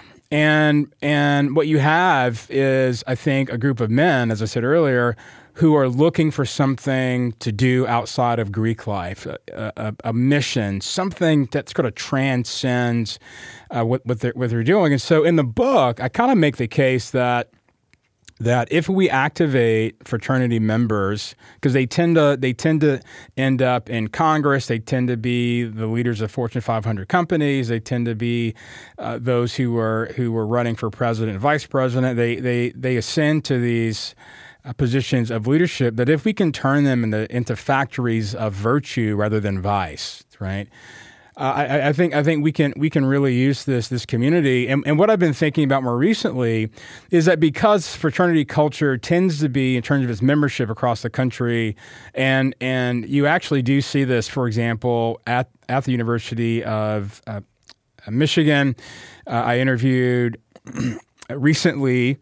And and what you have is, I think, a group of men, as I said earlier, who are looking for something to do outside of Greek life, a, a, a mission, something that sort of transcends uh, what, what, they're, what they're doing. And so in the book, I kind of make the case that that if we activate fraternity members, because they tend to they tend to end up in Congress, they tend to be the leaders of Fortune five hundred companies, they tend to be uh, those who are who are running for president and vice president. They they they ascend to these uh, positions of leadership. That if we can turn them into into factories of virtue rather than vice, right? Uh, I, I think I think we can we can really use this this community, and, and what I've been thinking about more recently is that because fraternity culture tends to be, in terms of its membership across the country, and and you actually do see this, for example, at at the University of uh, Michigan. Uh, I interviewed recently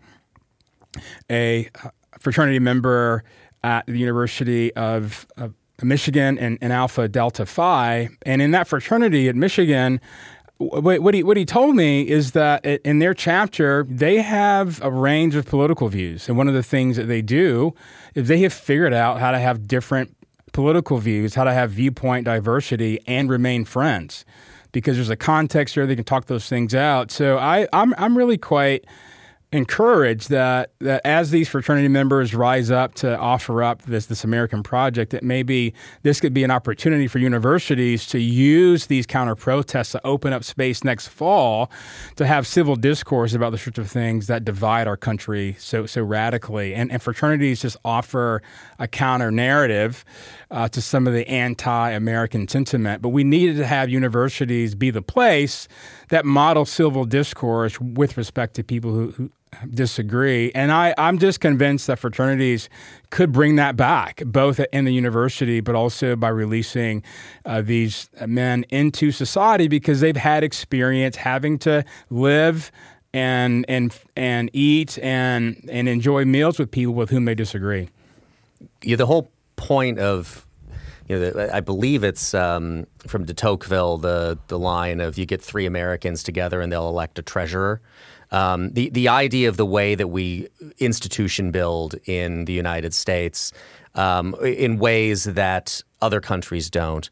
a fraternity member at the University of, of Michigan and, and Alpha Delta Phi, and in that fraternity at Michigan, what, what he what he told me is that in their chapter they have a range of political views, and one of the things that they do is they have figured out how to have different political views, how to have viewpoint diversity, and remain friends, because there's a context there they can talk those things out. So I I'm I'm really quite encouraged that that as these fraternity members rise up to offer up this this American project, that maybe this could be an opportunity for universities to use these counter protests to open up space next fall to have civil discourse about the sorts of things that divide our country so so radically. And, and fraternities just offer a counter narrative uh, to some of the anti-American sentiment. But we needed to have universities be the place that model civil discourse with respect to people who, who disagree. And I, I'm just convinced that fraternities could bring that back, both in the university, but also by releasing uh, these men into society, because they've had experience having to live and and and eat and and enjoy meals with people with whom they disagree. Yeah, the whole point of, you know, the, I believe it's um, from de Tocqueville, the the line of you get three Americans together and they'll elect a treasurer. Um, the the idea of the way that we institution build in the United States um, in ways that other countries don't.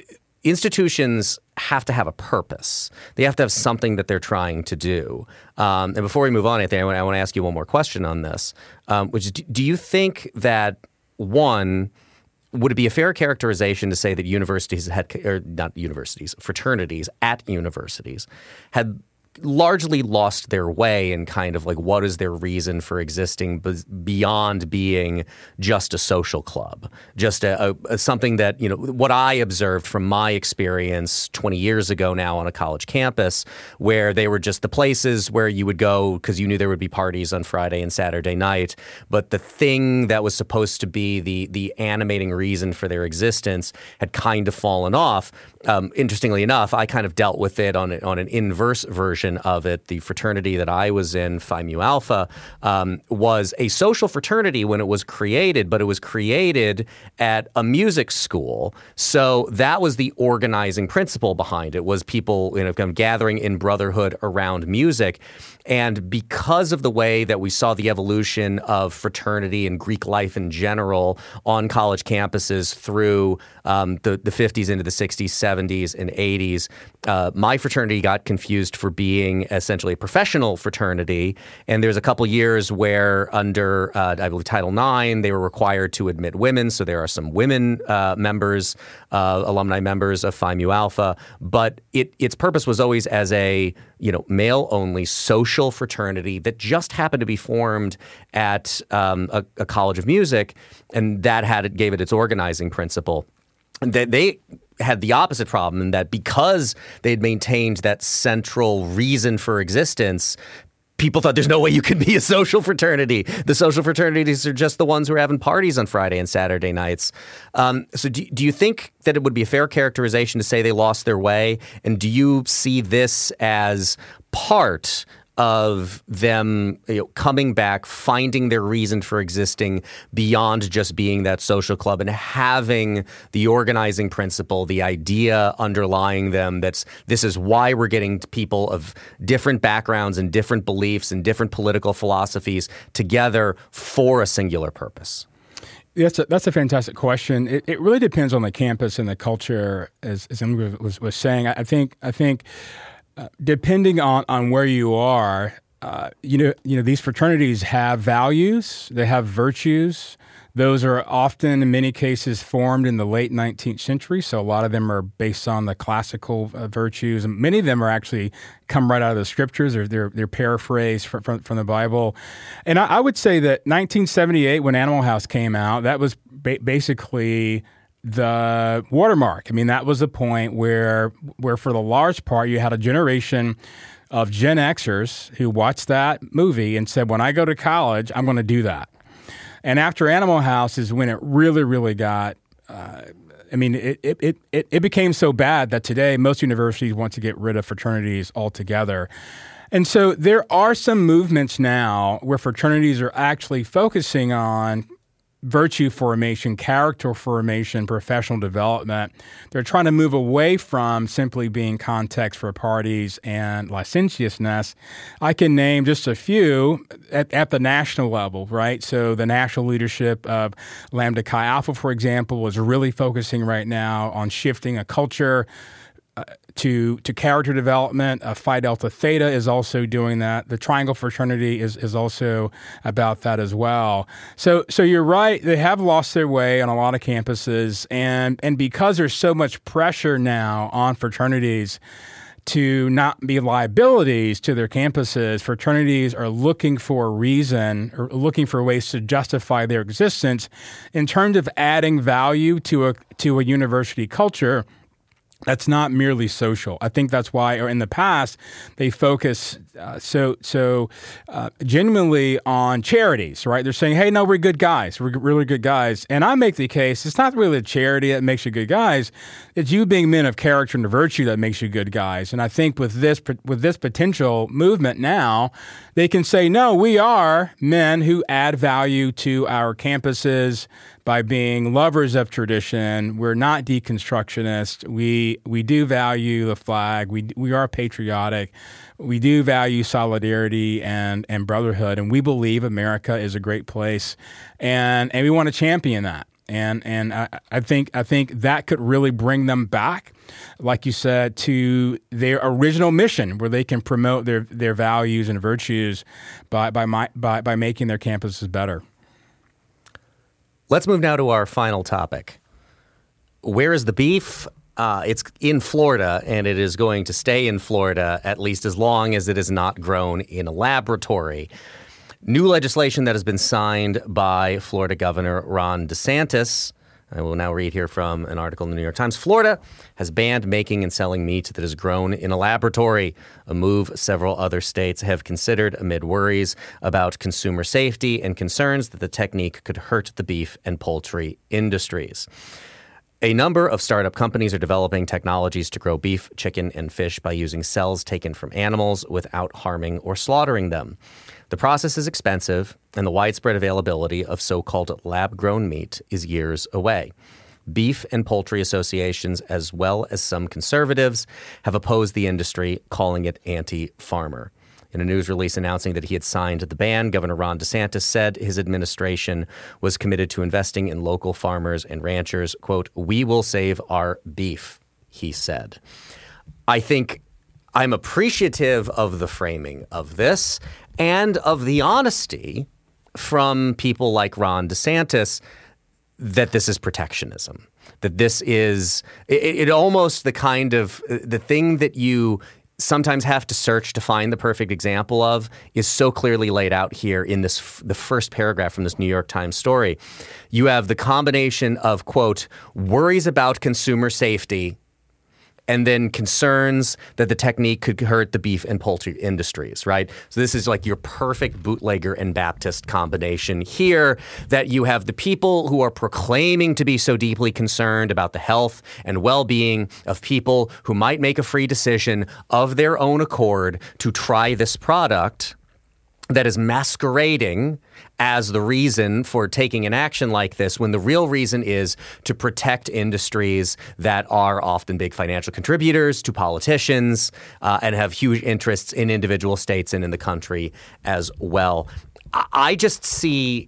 Institutions have to have a purpose. They have to have something that they're trying to do. Um, and before we move on, Anthony, I want, I want to ask you one more question on this, um, which is, do you think that, one, would it be a fair characterization to say that universities had, or not universities, fraternities at universities had largely lost their way in kind of like what is their reason for existing beyond being just a social club, just a, a, a something that, you know, what I observed from my experience twenty years ago now on a college campus, where they were just the places where you would go because you knew there would be parties on Friday and Saturday night. But the thing that was supposed to be the the animating reason for their existence had kind of fallen off. Um, interestingly enough, I kind of dealt with it on, on an inverse version of it. The fraternity that I was in, Phi Mu Alpha, um, was a social fraternity when it was created, but it was created at a music school. So that was the organizing principle behind it, was people, you know, kind of gathering in brotherhood around music. And because of the way that we saw the evolution of fraternity and Greek life in general on college campuses through um, the, the fifties into the sixties, seventies, and eighties, uh, my fraternity got confused for being being essentially a professional fraternity. And there's a couple years where under, uh, I believe, Title nine, they were required to admit women. So there are some women uh, members, uh, alumni members of Phi Mu Alpha. But it, its purpose was always as a, you know, male-only social fraternity that just happened to be formed at um, a, a college of music. And that had it, gave it its organizing principle. And they, they had the opposite problem in that because they had maintained that central reason for existence, people thought there's no way you can be a social fraternity. The social fraternities are just the ones who are having parties on Friday and Saturday nights. Um, so do, do you think that it would be a fair characterization to say they lost their way? And do you see this as part of them, you know, coming back, finding their reason for existing beyond just being that social club and having the organizing principle, the idea underlying them that's this is why we're getting people of different backgrounds and different beliefs and different political philosophies together for a singular purpose? That's a, that's a fantastic question. It, it really depends on the campus and the culture, as, as Ingrid was, was saying. I, I think I think. Uh, depending on, on where you are, uh, you know, you know, these fraternities have values, they have virtues. Those are often, in many cases, formed in the late nineteenth century. So a lot of them are based on the classical uh, virtues. And many of them are actually come right out of the scriptures, or they're, they're paraphrased from, from, from the Bible. And I, I would say that nineteen seventy-eight, when Animal House came out, that was ba- basically the watermark. I mean, that was the point where, where for the large part, you had a generation of Gen Xers who watched that movie and said, when I go to college, I'm going to do that. And after Animal House is when it really, really got, uh, I mean, it, it, it, it became so bad that today most universities want to get rid of fraternities altogether. And so there are some movements now where fraternities are actually focusing on virtue formation, character formation, professional development. They're trying to move away from simply being context for parties and licentiousness. I can name just a few at, at the national level, right? So the national leadership of Lambda Chi Alpha, for example, is really focusing right now on shifting a culture Uh, to to character development. Uh, Phi Delta Theta is also doing that. The Triangle Fraternity is is also about that as well. So so you're right. They have lost their way on a lot of campuses, and and because there's so much pressure now on fraternities to not be liabilities to their campuses, fraternities are looking for a reason or looking for ways to justify their existence in terms of adding value to a to a university culture that's not merely social. I think that's why, or in the past, they focus uh, so so uh, genuinely on charities, right? They're saying, hey, no, we're good guys. We're really good guys. And I make the case, it's not really a charity that makes you good guys. It's you being men of character and virtue that makes you good guys. And I think with this with this potential movement now, they can say, no, we are men who add value to our campuses by being lovers of tradition. We're not deconstructionists. We we do value the flag. We we are patriotic. We do value solidarity and, and brotherhood, and we believe America is a great place, and and we want to champion that. And and I, I think I think that could really bring them back, like you said, to their original mission, where they can promote their, their values and virtues by by my, by by making their campuses better. Let's move now to our final topic. Where is the beef? Uh, it's in Florida, and it is going to stay in Florida at least as long as it is not grown in a laboratory. New legislation that has been signed by Florida Governor Ron DeSantis. I will now read here from an article in the New York Times. Florida has banned making and selling meat that is grown in a laboratory, a move several other states have considered amid worries about consumer safety and concerns that the technique could hurt the beef and poultry industries. A number of startup companies are developing technologies to grow beef, chicken, and fish by using cells taken from animals without harming or slaughtering them. The process is expensive, and the widespread availability of so-called lab-grown meat is years away. Beef and poultry associations, as well as some conservatives, have opposed the industry, calling it anti-farmer. In a news release announcing that he had signed the ban, Governor Ron DeSantis said his administration was committed to investing in local farmers and ranchers. Quote, "We will save our beef," he said. I think I'm appreciative of the framing of this and of the honesty from people like Ron DeSantis that this is protectionism, that this is it, it almost the kind of the thing that you sometimes have to search to find the perfect example of is so clearly laid out here in this the first paragraph from this New York Times story. You have the combination of, quote, worries about consumer safety and then concerns that the technique could hurt the beef and poultry industries, right? So this is like your perfect bootlegger and Baptist combination here, that you have the people who are proclaiming to be so deeply concerned about the health and well-being of people who might make a free decision of their own accord to try this product that is masquerading as the reason for taking an action like this, when the real reason is to protect industries that are often big financial contributors to politicians uh, and have huge interests in individual states and in the country as well. I, I just see,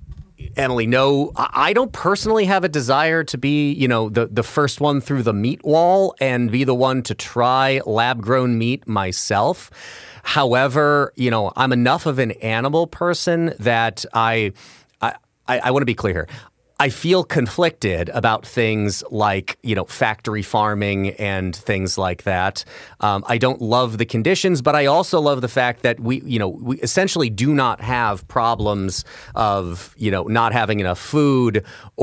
Emily, no, I don't personally have a desire to be, you know, the, the first one through the meat wall and be the one to try lab-grown meat myself. However, you know, I'm enough of an animal person that I, I, I want to be clear here. I feel conflicted about things like, you know, factory farming and things like that. Um, I don't love the conditions, but I also love the fact that we, you know, we essentially do not have problems of, you know, not having enough food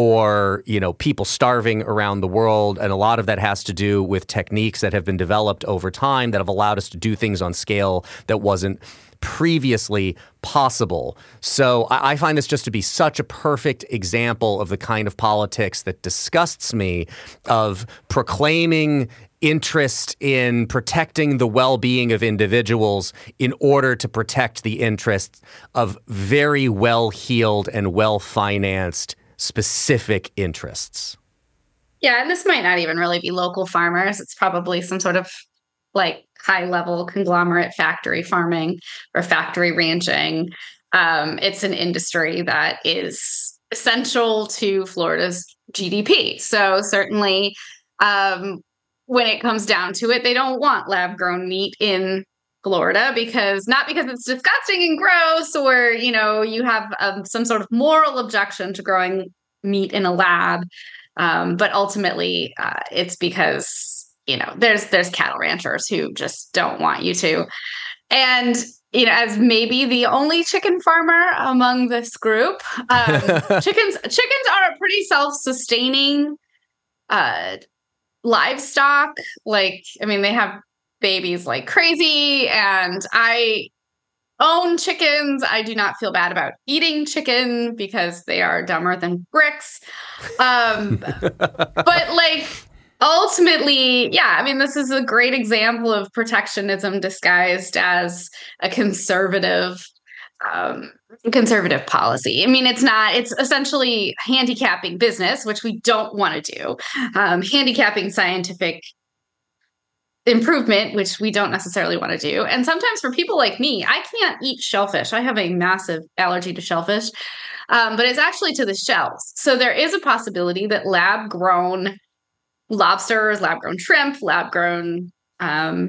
or, you know, people starving around the world. And a lot of that has to do with techniques that have been developed over time that have allowed us to do things on scale that wasn't previously possible. So I find this just to be such a perfect example of the kind of politics that disgusts me, of proclaiming interest in protecting the well-being of individuals in order to protect the interests of very well-heeled and well-financed specific interests. Yeah, and this might not even really be local farmers. It's probably some sort of like high-level conglomerate factory farming or factory ranching. Um, it's an industry that is essential to Florida's G D P. So certainly um, when it comes down to it, they don't want lab-grown meat in Florida, because not because it's disgusting and gross, or, you know, you have um, some sort of moral objection to growing meat in a lab. Um, but ultimately, uh, it's because you know, there's there's cattle ranchers who just don't want you to. And, you know, as maybe the only chicken farmer among this group, um, chickens chickens are a pretty self-sustaining uh, livestock. Like, I mean, they have babies like crazy. And I own chickens. I do not feel bad about eating chicken because they are dumber than bricks. Um, but like... Ultimately, yeah, I mean, this is a great example of protectionism disguised as a conservative, um, conservative policy. I mean, it's not, it's essentially handicapping business, which we don't want to do, um, handicapping scientific improvement, which we don't necessarily want to do. And sometimes for people like me, I can't eat shellfish. I have a massive allergy to shellfish, um, but it's actually to the shells. So there is a possibility that lab-grown lobsters, lab-grown shrimp, lab-grown, um,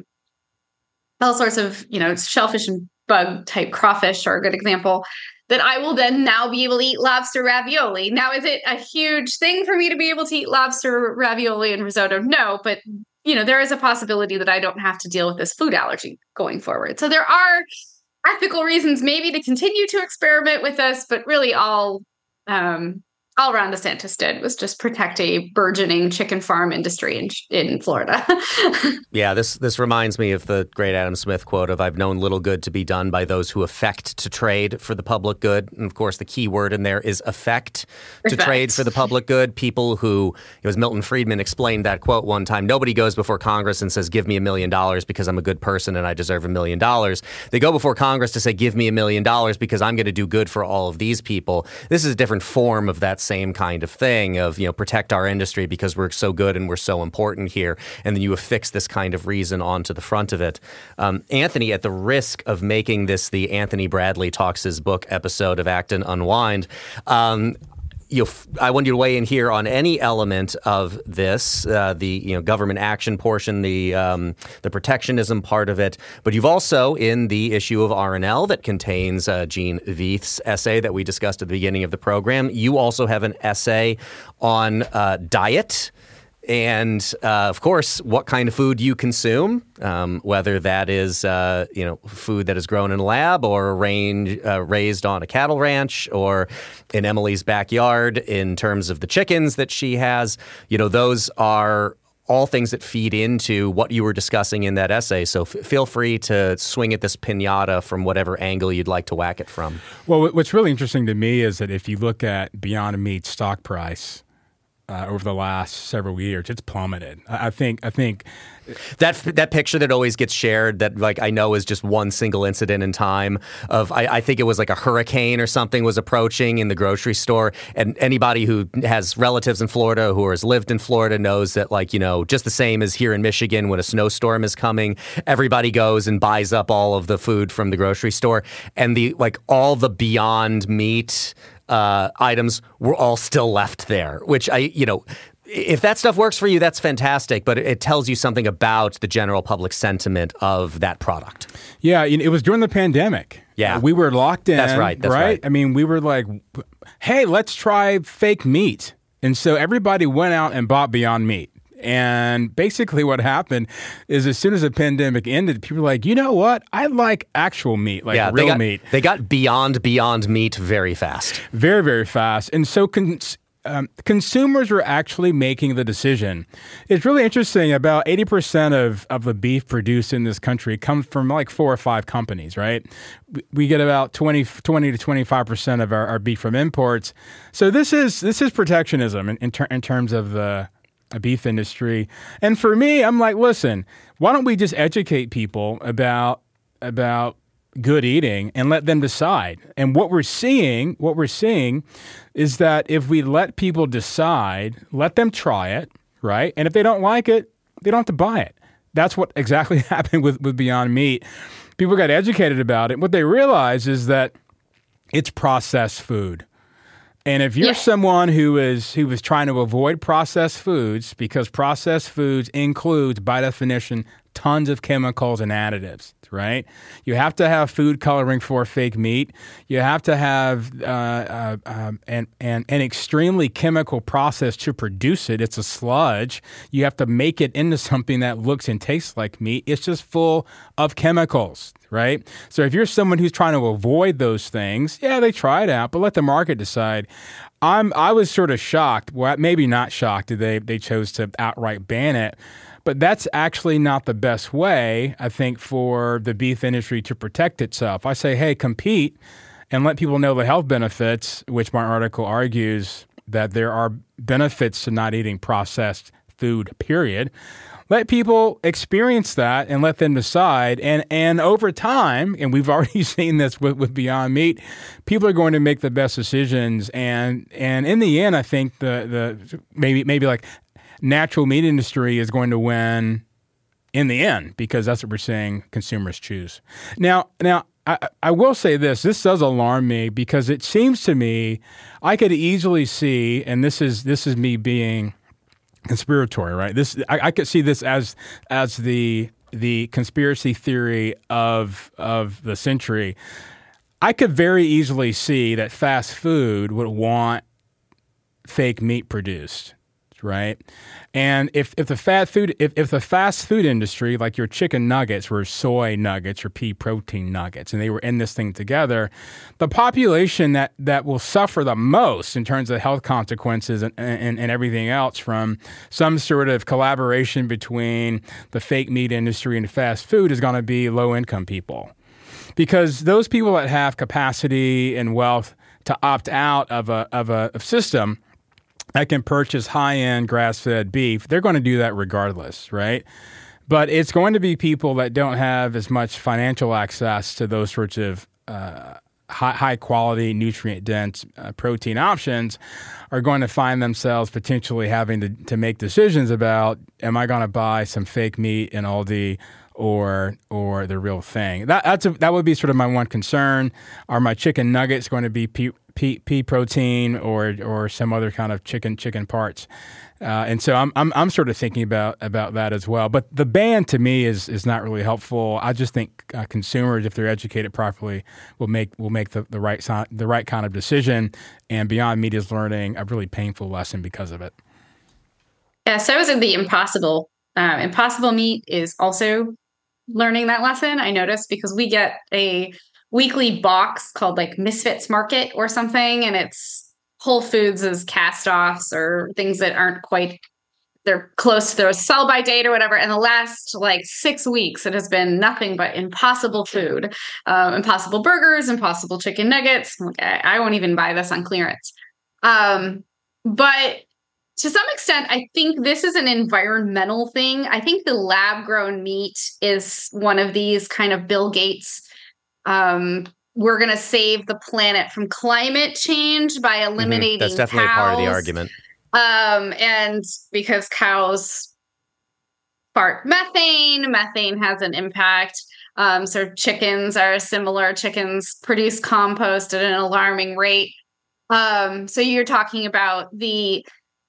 all sorts of, you know, shellfish and bug type crawfish are a good example, that I will then now be able to eat lobster ravioli. Now, is it a huge thing for me to be able to eat lobster ravioli and risotto? No, but, you know, there is a possibility that I don't have to deal with this food allergy going forward. So there are ethical reasons maybe to continue to experiment with this, but really all, um, all Ron DeSantis did was just protect a burgeoning chicken farm industry in in Florida. Yeah, this this reminds me of the great Adam Smith quote of, "I've known little good to be done by those who affect to trade for the public good." And of course, the key word in there is affect to Effect. trade for the public good. People who, it was Milton Friedman explained that quote one time, nobody goes before Congress and says, give me a million dollars because I'm a good person and I deserve a million dollars. They go before Congress to say, give me a million dollars because I'm going to do good for all of these people. This is a different form of that same kind of thing of, you know, protect our industry because we're so good and we're so important here. And then you affix this kind of reason onto the front of it. Um, Anthony, at the risk of making this the Anthony Bradley Talks His Book episode of Act and Unwind, um, you, I want you to weigh in here on any element of this, uh, the you know government action portion, the um, the protectionism part of it. But you've also, in the issue of R and L that contains uh, Gene Veith's essay that we discussed at the beginning of the program, you also have an essay on uh, diet. And, uh, of course, what kind of food you consume, um, whether that is, uh, you know, food that is grown in a lab or range, uh, raised on a cattle ranch or in Emily's backyard in terms of the chickens that she has. You know, those are all things that feed into what you were discussing in that essay. So f- feel free to swing at this piñata from whatever angle you'd like to whack it from. Well, what's really interesting to me is that if you look at Beyond Meat's stock price, Uh, over the last several years, it's plummeted. I, I think. I think that that picture that always gets shared, that like I know is just one single incident in time. Of I, I think it was like a hurricane or something was approaching in the grocery store, and anybody who has relatives in Florida who has lived in Florida knows that, like, you know, just the same as here in Michigan when a snowstorm is coming, everybody goes and buys up all of the food from the grocery store, and the like all the Beyond Meat Uh, items were all still left there, which I, you know, if that stuff works for you, that's fantastic, but it tells you something about the general public sentiment of that product. Yeah, it was during the pandemic. Yeah. We were locked in. That's right, that's right. right. I mean, we were like, hey, let's try fake meat. And so everybody went out and bought Beyond Meat. And basically what happened is as soon as the pandemic ended, people were like, you know what? I like actual meat, like yeah, real they got, meat. They got beyond Beyond Meat very fast. Very, very fast. And so cons- um, consumers are actually making the decision. It's really interesting. About eighty percent of, of the beef produced in this country comes from like four or five companies, right? We, we get about twenty, twenty to twenty-five percent of our, our beef from imports. So this is this is protectionism in, in, ter- in terms of the a beef industry. And for me, I'm like, listen, why don't we just educate people about about good eating and let them decide? And what we're seeing, what we're seeing is that if we let people decide, let them try it, right? And if they don't like it, they don't have to buy it. That's what exactly happened with, with Beyond Meat. People got educated about it. What they realize is that it's processed food. And if you're yeah. someone who is who is trying to avoid processed foods, because processed foods includes, by definition, tons of chemicals and additives, right? You have to have food coloring for fake meat. You have to have uh, uh, um, an, an, an extremely chemical process to produce it. It's a sludge. You have to make it into something that looks and tastes like meat. It's just full of chemicals, right? So if you're someone who's trying to avoid those things, yeah, they try it out, but let the market decide. I'm I was sort of shocked, well, maybe not shocked that they they chose to outright ban it. But that's actually not the best way, I think, for the beef industry to protect itself. I say, hey, compete and let people know the health benefits, which my article argues that there are benefits to not eating processed food, period. Let people experience that and let them decide. And and over time, and we've already seen this with, with Beyond Meat, people are going to make the best decisions. And and in the end, I think the the maybe maybe like natural meat industry is going to win in the end, because that's what we're seeing consumers choose. Now, now I, I will say this. This does alarm me, because it seems to me I could easily see, and this is this is me being conspiratory, right? This I, I could see this as as the the conspiracy theory of of the century. I could very easily see that fast food would want fake meat produced. Right. And if, if the fast food if, if the fast food industry, like your chicken nuggets were soy nuggets or pea protein nuggets, and they were in this thing together, the population that, that will suffer the most in terms of health consequences and, and, and everything else from some sort of collaboration between the fake meat industry and fast food is going to be low income people. Because those people that have capacity and wealth to opt out of a of a of system that can purchase high-end grass-fed beef, they're going to do that regardless, right? But it's going to be people that don't have as much financial access to those sorts of uh, high, high-quality, nutrient-dense uh, protein options are going to find themselves potentially having to, to make decisions about, am I going to buy some fake meat in Aldi or or the real thing? That that's a, that would be sort of my one concern. Are my chicken nuggets going to be pea, pea, pea protein or or some other kind of chicken chicken parts. Uh, and so I'm, I'm I'm sort of thinking about about that as well. But the ban to me is is not really helpful. I just think uh, consumers, if they're educated properly, will make will make the, the right si- the right kind of decision. And Beyond Meat is learning a really painful lesson because of it. Yeah, so is the Impossible. Uh, Impossible Meat is also learning that lesson. I noticed because we get a weekly box called like Misfits Market or something, and it's Whole Foods' cast-offs or things that aren't quite, they're close to their sell-by date or whatever. And the last like six weeks, it has been nothing but Impossible food, um, Impossible burgers, Impossible chicken nuggets. Okay, I won't even buy this on clearance. Um, but to some extent, I think this is an environmental thing. I think the lab-grown meat is one of these kind of Bill Gates um we're going to save the planet from climate change by eliminating mm-hmm. That's definitely cows. part of the argument. Um, and because cows fart methane, methane has an impact. Um, so chickens are similar. Chickens produce compost at an alarming rate. Um, so you're talking about the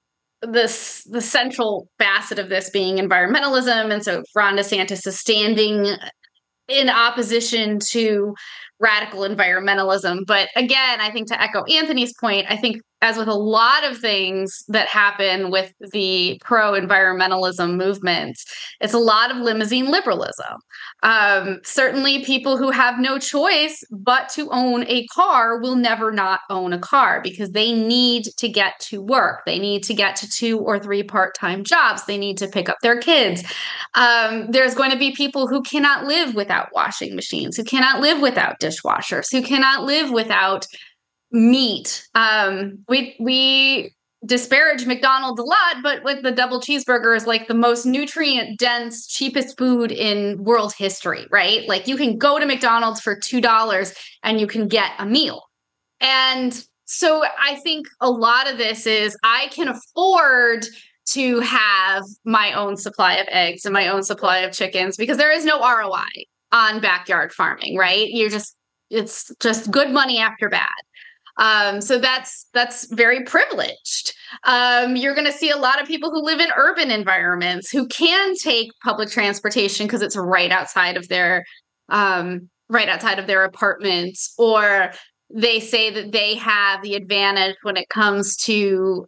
this the central facet of this being environmentalism. And so Ron DeSantis is standing in opposition to radical environmentalism. But again, I think to echo Anthony's point, I think as with a lot of things that happen with the pro-environmentalism movement, it's a lot of limousine liberalism. Um, certainly people who have no choice but to own a car will never not own a car because they need to get to work. They need to get to two or three part-time jobs. They need to pick up their kids. Um, there's going to be people who cannot live without washing machines, who cannot live without dishwashers, who cannot live without meat. Um, we we disparage McDonald's a lot, but with the double cheeseburger is like the most nutrient dense, cheapest food in world history, right? Like you can go to McDonald's for two dollars and you can get a meal. And so I think a lot of this is I can afford to have my own supply of eggs and my own supply of chickens because there is no R O I on backyard farming, right? You're just, it's just good money after bad. Um, so that's that's very privileged. Um, you're going to see a lot of people who live in urban environments who can take public transportation because it's right outside of their um, right outside of their apartments, or they say that they have the advantage when it comes to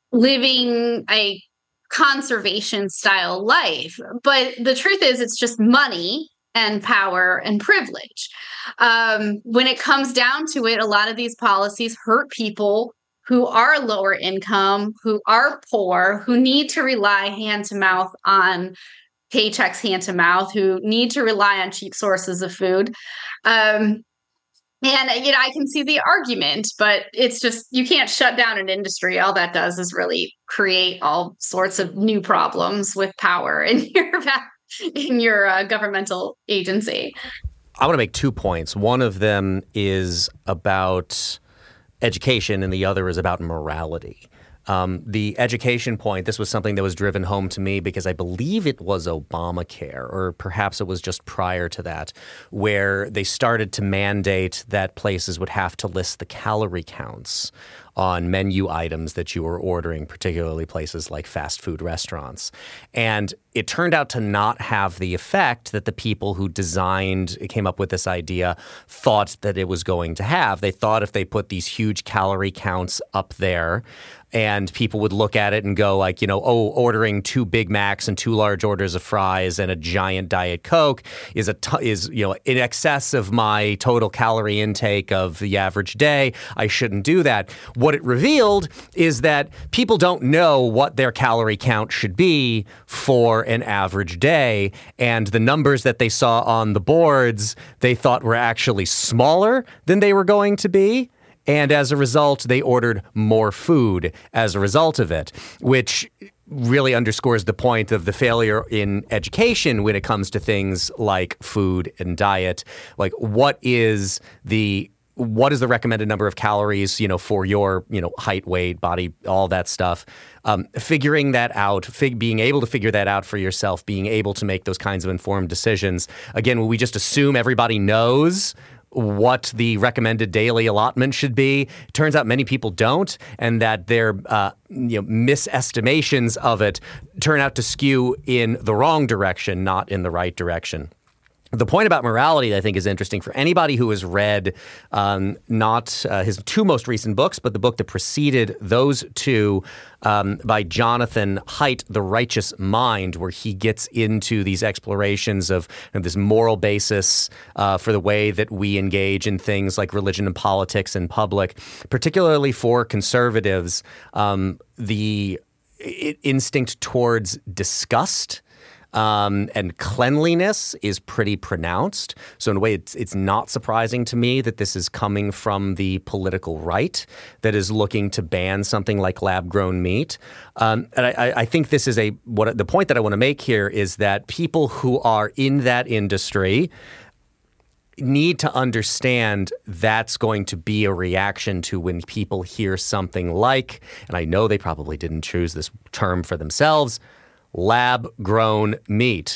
living a conservation style life. But the truth is, it's just money and power and privilege. Um, when it comes down to it, a lot of these policies hurt people who are lower income, who are poor, who need to rely hand to mouth on paychecks hand to mouth, who need to rely on cheap sources of food. Um, and, you know, I can see the argument, but it's just, you can't shut down an industry. All that does is really create all sorts of new problems with power in your back. in your uh, governmental agency. I want to make two points. One of them is about education and the other is about morality. Um, the education point, this was something that was driven home to me because I believe it was Obamacare, or perhaps it was just prior to that, where they started to mandate that places would have to list the calorie counts on menu items that you were ordering, particularly places like fast food restaurants. And it turned out to not have the effect that the people who designed, came up with this idea, thought that it was going to have. They thought if they put these huge calorie counts up there, and people would look at it and go like, you know, oh, ordering two Big Macs and two large orders of fries and a giant Diet Coke is a t- is you know in excess of my total calorie intake of the average day. I shouldn't do that. What it revealed is that people don't know what their calorie count should be for an average day, and the numbers that they saw on the boards they thought were actually smaller than they were going to be. And as a result, they ordered more food as a result of it, which really underscores the point of the failure in education when it comes to things like food and diet. Like, what is the what is the recommended number of calories, you know, for your, you know, height, weight, body, all that stuff? Um, figuring that out, fig- being able to figure that out for yourself, being able to make those kinds of informed decisions. Again, when we just assume everybody knows what the recommended daily allotment should be. It turns out many people don't, and that their uh, you know, misestimations of it turn out to skew in the wrong direction, not in the right direction. The point about morality, I think, is interesting for anybody who has read um, not uh, his two most recent books, but the book that preceded those two um, by Jonathan Haidt, The Righteous Mind, where he gets into these explorations of, of this moral basis uh, for the way that we engage in things like religion and politics in public, particularly for conservatives, um, the I- instinct towards disgust Um, and cleanliness is pretty pronounced. So in a way, it's it's not surprising to me that this is coming from the political right that is looking to ban something like lab-grown meat. Um, and I, I think this is a what the point that I want to make here is that people who are in that industry need to understand that's going to be a reaction to when people hear something like, and I know they probably didn't choose this term for themselves, lab-grown meat.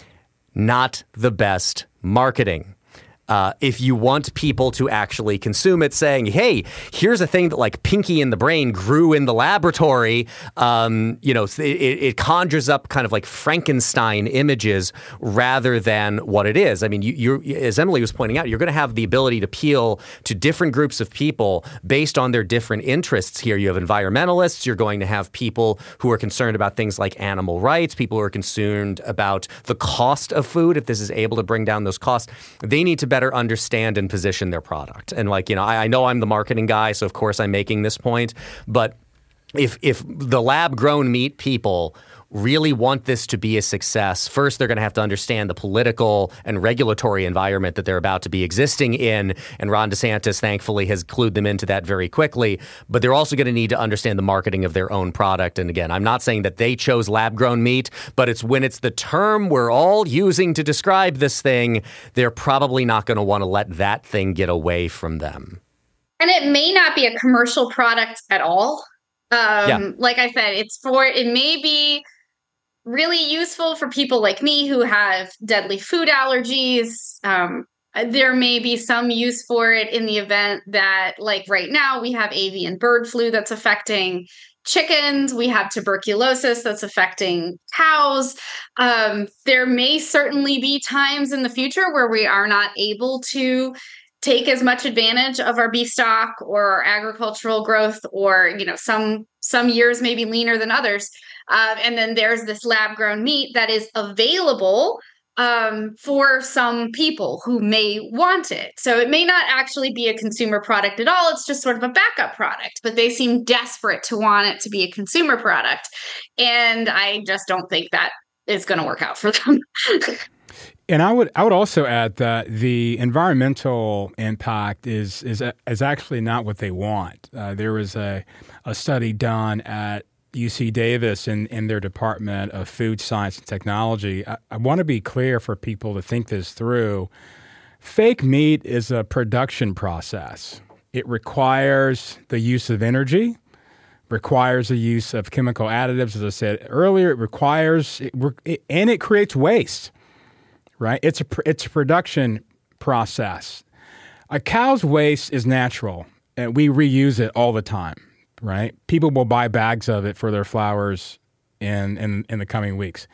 Not the best marketing. Uh, if you want people to actually consume it, saying, hey, here's a thing that like Pinky in the Brain grew in the laboratory, um, you know, it, it conjures up kind of like Frankenstein images rather than what it is. I mean, you, you're, as Emily was pointing out, you're going to have the ability to appeal to different groups of people based on their different interests here. You have environmentalists. You're going to have people who are concerned about things like animal rights, people who are concerned about the cost of food, if this is able to bring down those costs. They need to better understand and position their product. And like, you know, I, I know I'm the marketing guy, so of course I'm making this point. But if if the lab-grown meat people really want this to be a success, first they're going to have to understand the political and regulatory environment that they're about to be existing in. And Ron DeSantis, thankfully, has clued them into that very quickly. But they're also going to need to understand the marketing of their own product. And again, I'm not saying that they chose lab-grown meat, but it's when it's the term we're all using to describe this thing, they're probably not going to want to let that thing get away from them. And it may not be a commercial product at all. Um, Yeah. Like I said, it's for, it may be really useful for people like me who have deadly food allergies. Um, there may be some use for it in the event that, like right now, we have avian bird flu that's affecting chickens. We have tuberculosis that's affecting cows. Um, there may certainly be times in the future where we are not able to take as much advantage of our beef stock or our agricultural growth, or, you know, some some years may be leaner than others. Uh, and then there's this lab-grown meat that is available um, for some people who may want it. So it may not actually be a consumer product at all. It's just sort of a backup product, but they seem desperate to want it to be a consumer product. And I just don't think that is going to work out for them. And I would I would also add that the environmental impact is is is actually not what they want. Uh, there was a a study done at U C Davis in, in their Department of Food Science and Technology. I, I want to be clear for people to think this through. Fake meat is a production process. It requires the use of energy, requires the use of chemical additives, as I said earlier. It requires, it, it, and it creates waste. Right? It's a it's a production process. A cow's waste is natural, and we reuse it all the time. Right? People will buy bags of it for their flowers in in, in the coming weeks.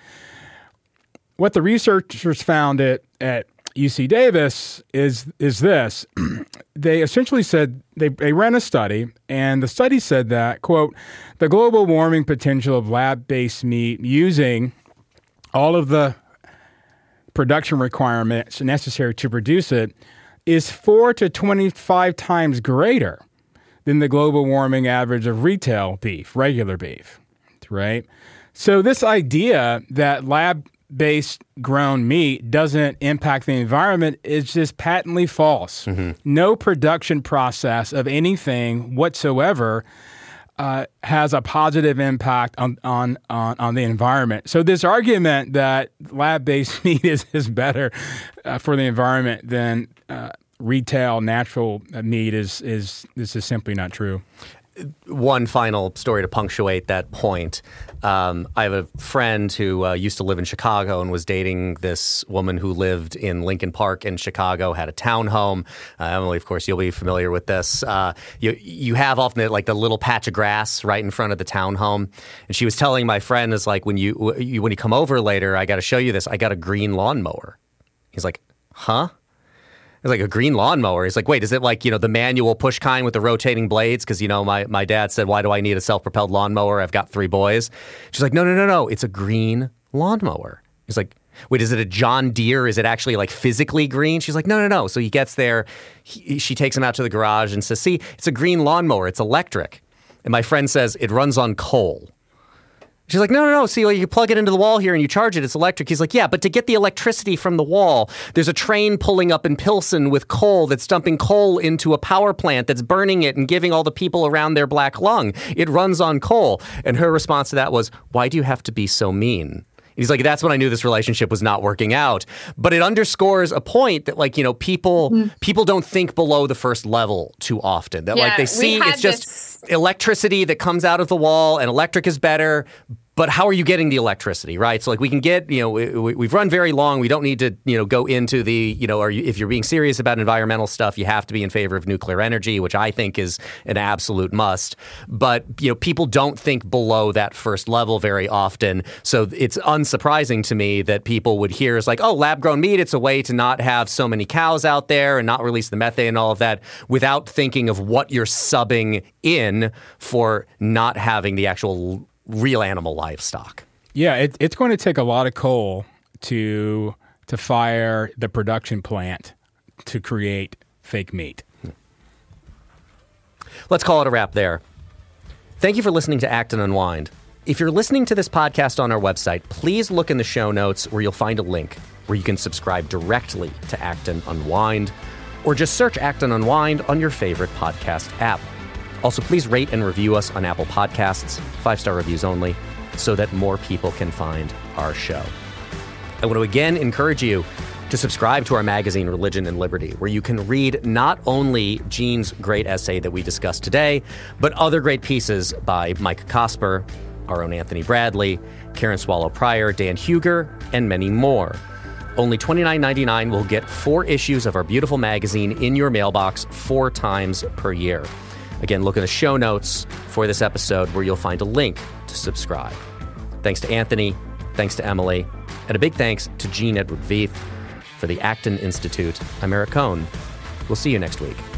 What the researchers found at, at U C Davis is is this. They essentially said they, they ran a study, and the study said that, quote, the global warming potential of lab-based meat using all of the production requirements necessary to produce it is four to twenty-five times greater than the global warming average of retail beef, regular beef, right? So this idea that lab-based grown meat doesn't impact the environment is just patently false. Mm-hmm. No production process of anything whatsoever Uh, has a positive impact on, on on on the environment. So this argument that lab-based meat is, is better uh, for the environment than uh, retail natural meat is is this is simply not true. one final story to punctuate that point. Um, I have a friend who uh, used to live in Chicago and was dating this woman who lived in Lincoln Park in Chicago, had a townhome. Uh, Emily, of course, you'll be familiar with this. Uh, you you have often like the little patch of grass right in front of the townhome. And she was telling my friend, is like, when you, you when you come over later, I got to show you this. I got a green lawnmower. He's like, huh? It's like a green lawnmower. He's like, wait, is it like, you know, the manual push kind with the rotating blades? Because, you know, my, my dad said, why do I need a self-propelled lawnmower? I've got three boys. She's like, no, no, no, no. It's a green lawnmower. He's like, wait, is it a John Deere? Is it actually like physically green? She's like, no, no, no. So he gets there. He, she takes him out to the garage and says, see, it's a green lawnmower. It's electric. And my friend says, it runs on coal. She's like, no, no, no. See, well, you plug it into the wall here and you charge it. It's electric. He's like, yeah, but to get the electricity from the wall, there's a train pulling up in Pilsen with coal that's dumping coal into a power plant that's burning it and giving all the people around their black lung. It runs on coal. And her response to that was, why do you have to be so mean? He's like, that's when I knew this relationship was not working out. But it underscores a point that, like, you know, people mm. people don't think below the first level too often. That, yeah, like, they see it's just this... electricity that comes out of the wall and electric is better. But how are you getting the electricity, right? So, like, we can get, you know, we, we've run very long. We don't need to, you know, go into the, you know, are you, if you're being serious about environmental stuff, you have to be in favor of nuclear energy, which I think is an absolute must. But, you know, people don't think below that first level very often. So it's unsurprising to me that people would hear is like, oh, lab-grown meat, it's a way to not have so many cows out there and not release the methane and all of that, without thinking of what you're subbing in for not having the actual real animal livestock. Yeah, it, it's going to take a lot of coal to to fire the production plant to create fake meat. Let's call it a wrap there. Thank you for listening to Act and Unwind. If you're listening to this podcast on our website, please look in the show notes where you'll find a link where you can subscribe directly to Act and Unwind, or just search Act and Unwind on your favorite podcast app. Also, please rate and review us on Apple Podcasts, five-star reviews only, so that more people can find our show. I want to again encourage you to subscribe to our magazine, Religion and Liberty, where you can read not only Gene's great essay that we discussed today, but other great pieces by Mike Cosper, our own Anthony Bradley, Karen Swallow Pryor, Dan Huger, and many more. Only twenty-nine ninety-nine will get four issues of our beautiful magazine in your mailbox four times per year. Again, look in the show notes for this episode where you'll find a link to subscribe. Thanks to Anthony, thanks to Emily, and a big thanks to Gene Edward Veith for the Acton Institute. I'm Eric Cohn. We'll see you next week.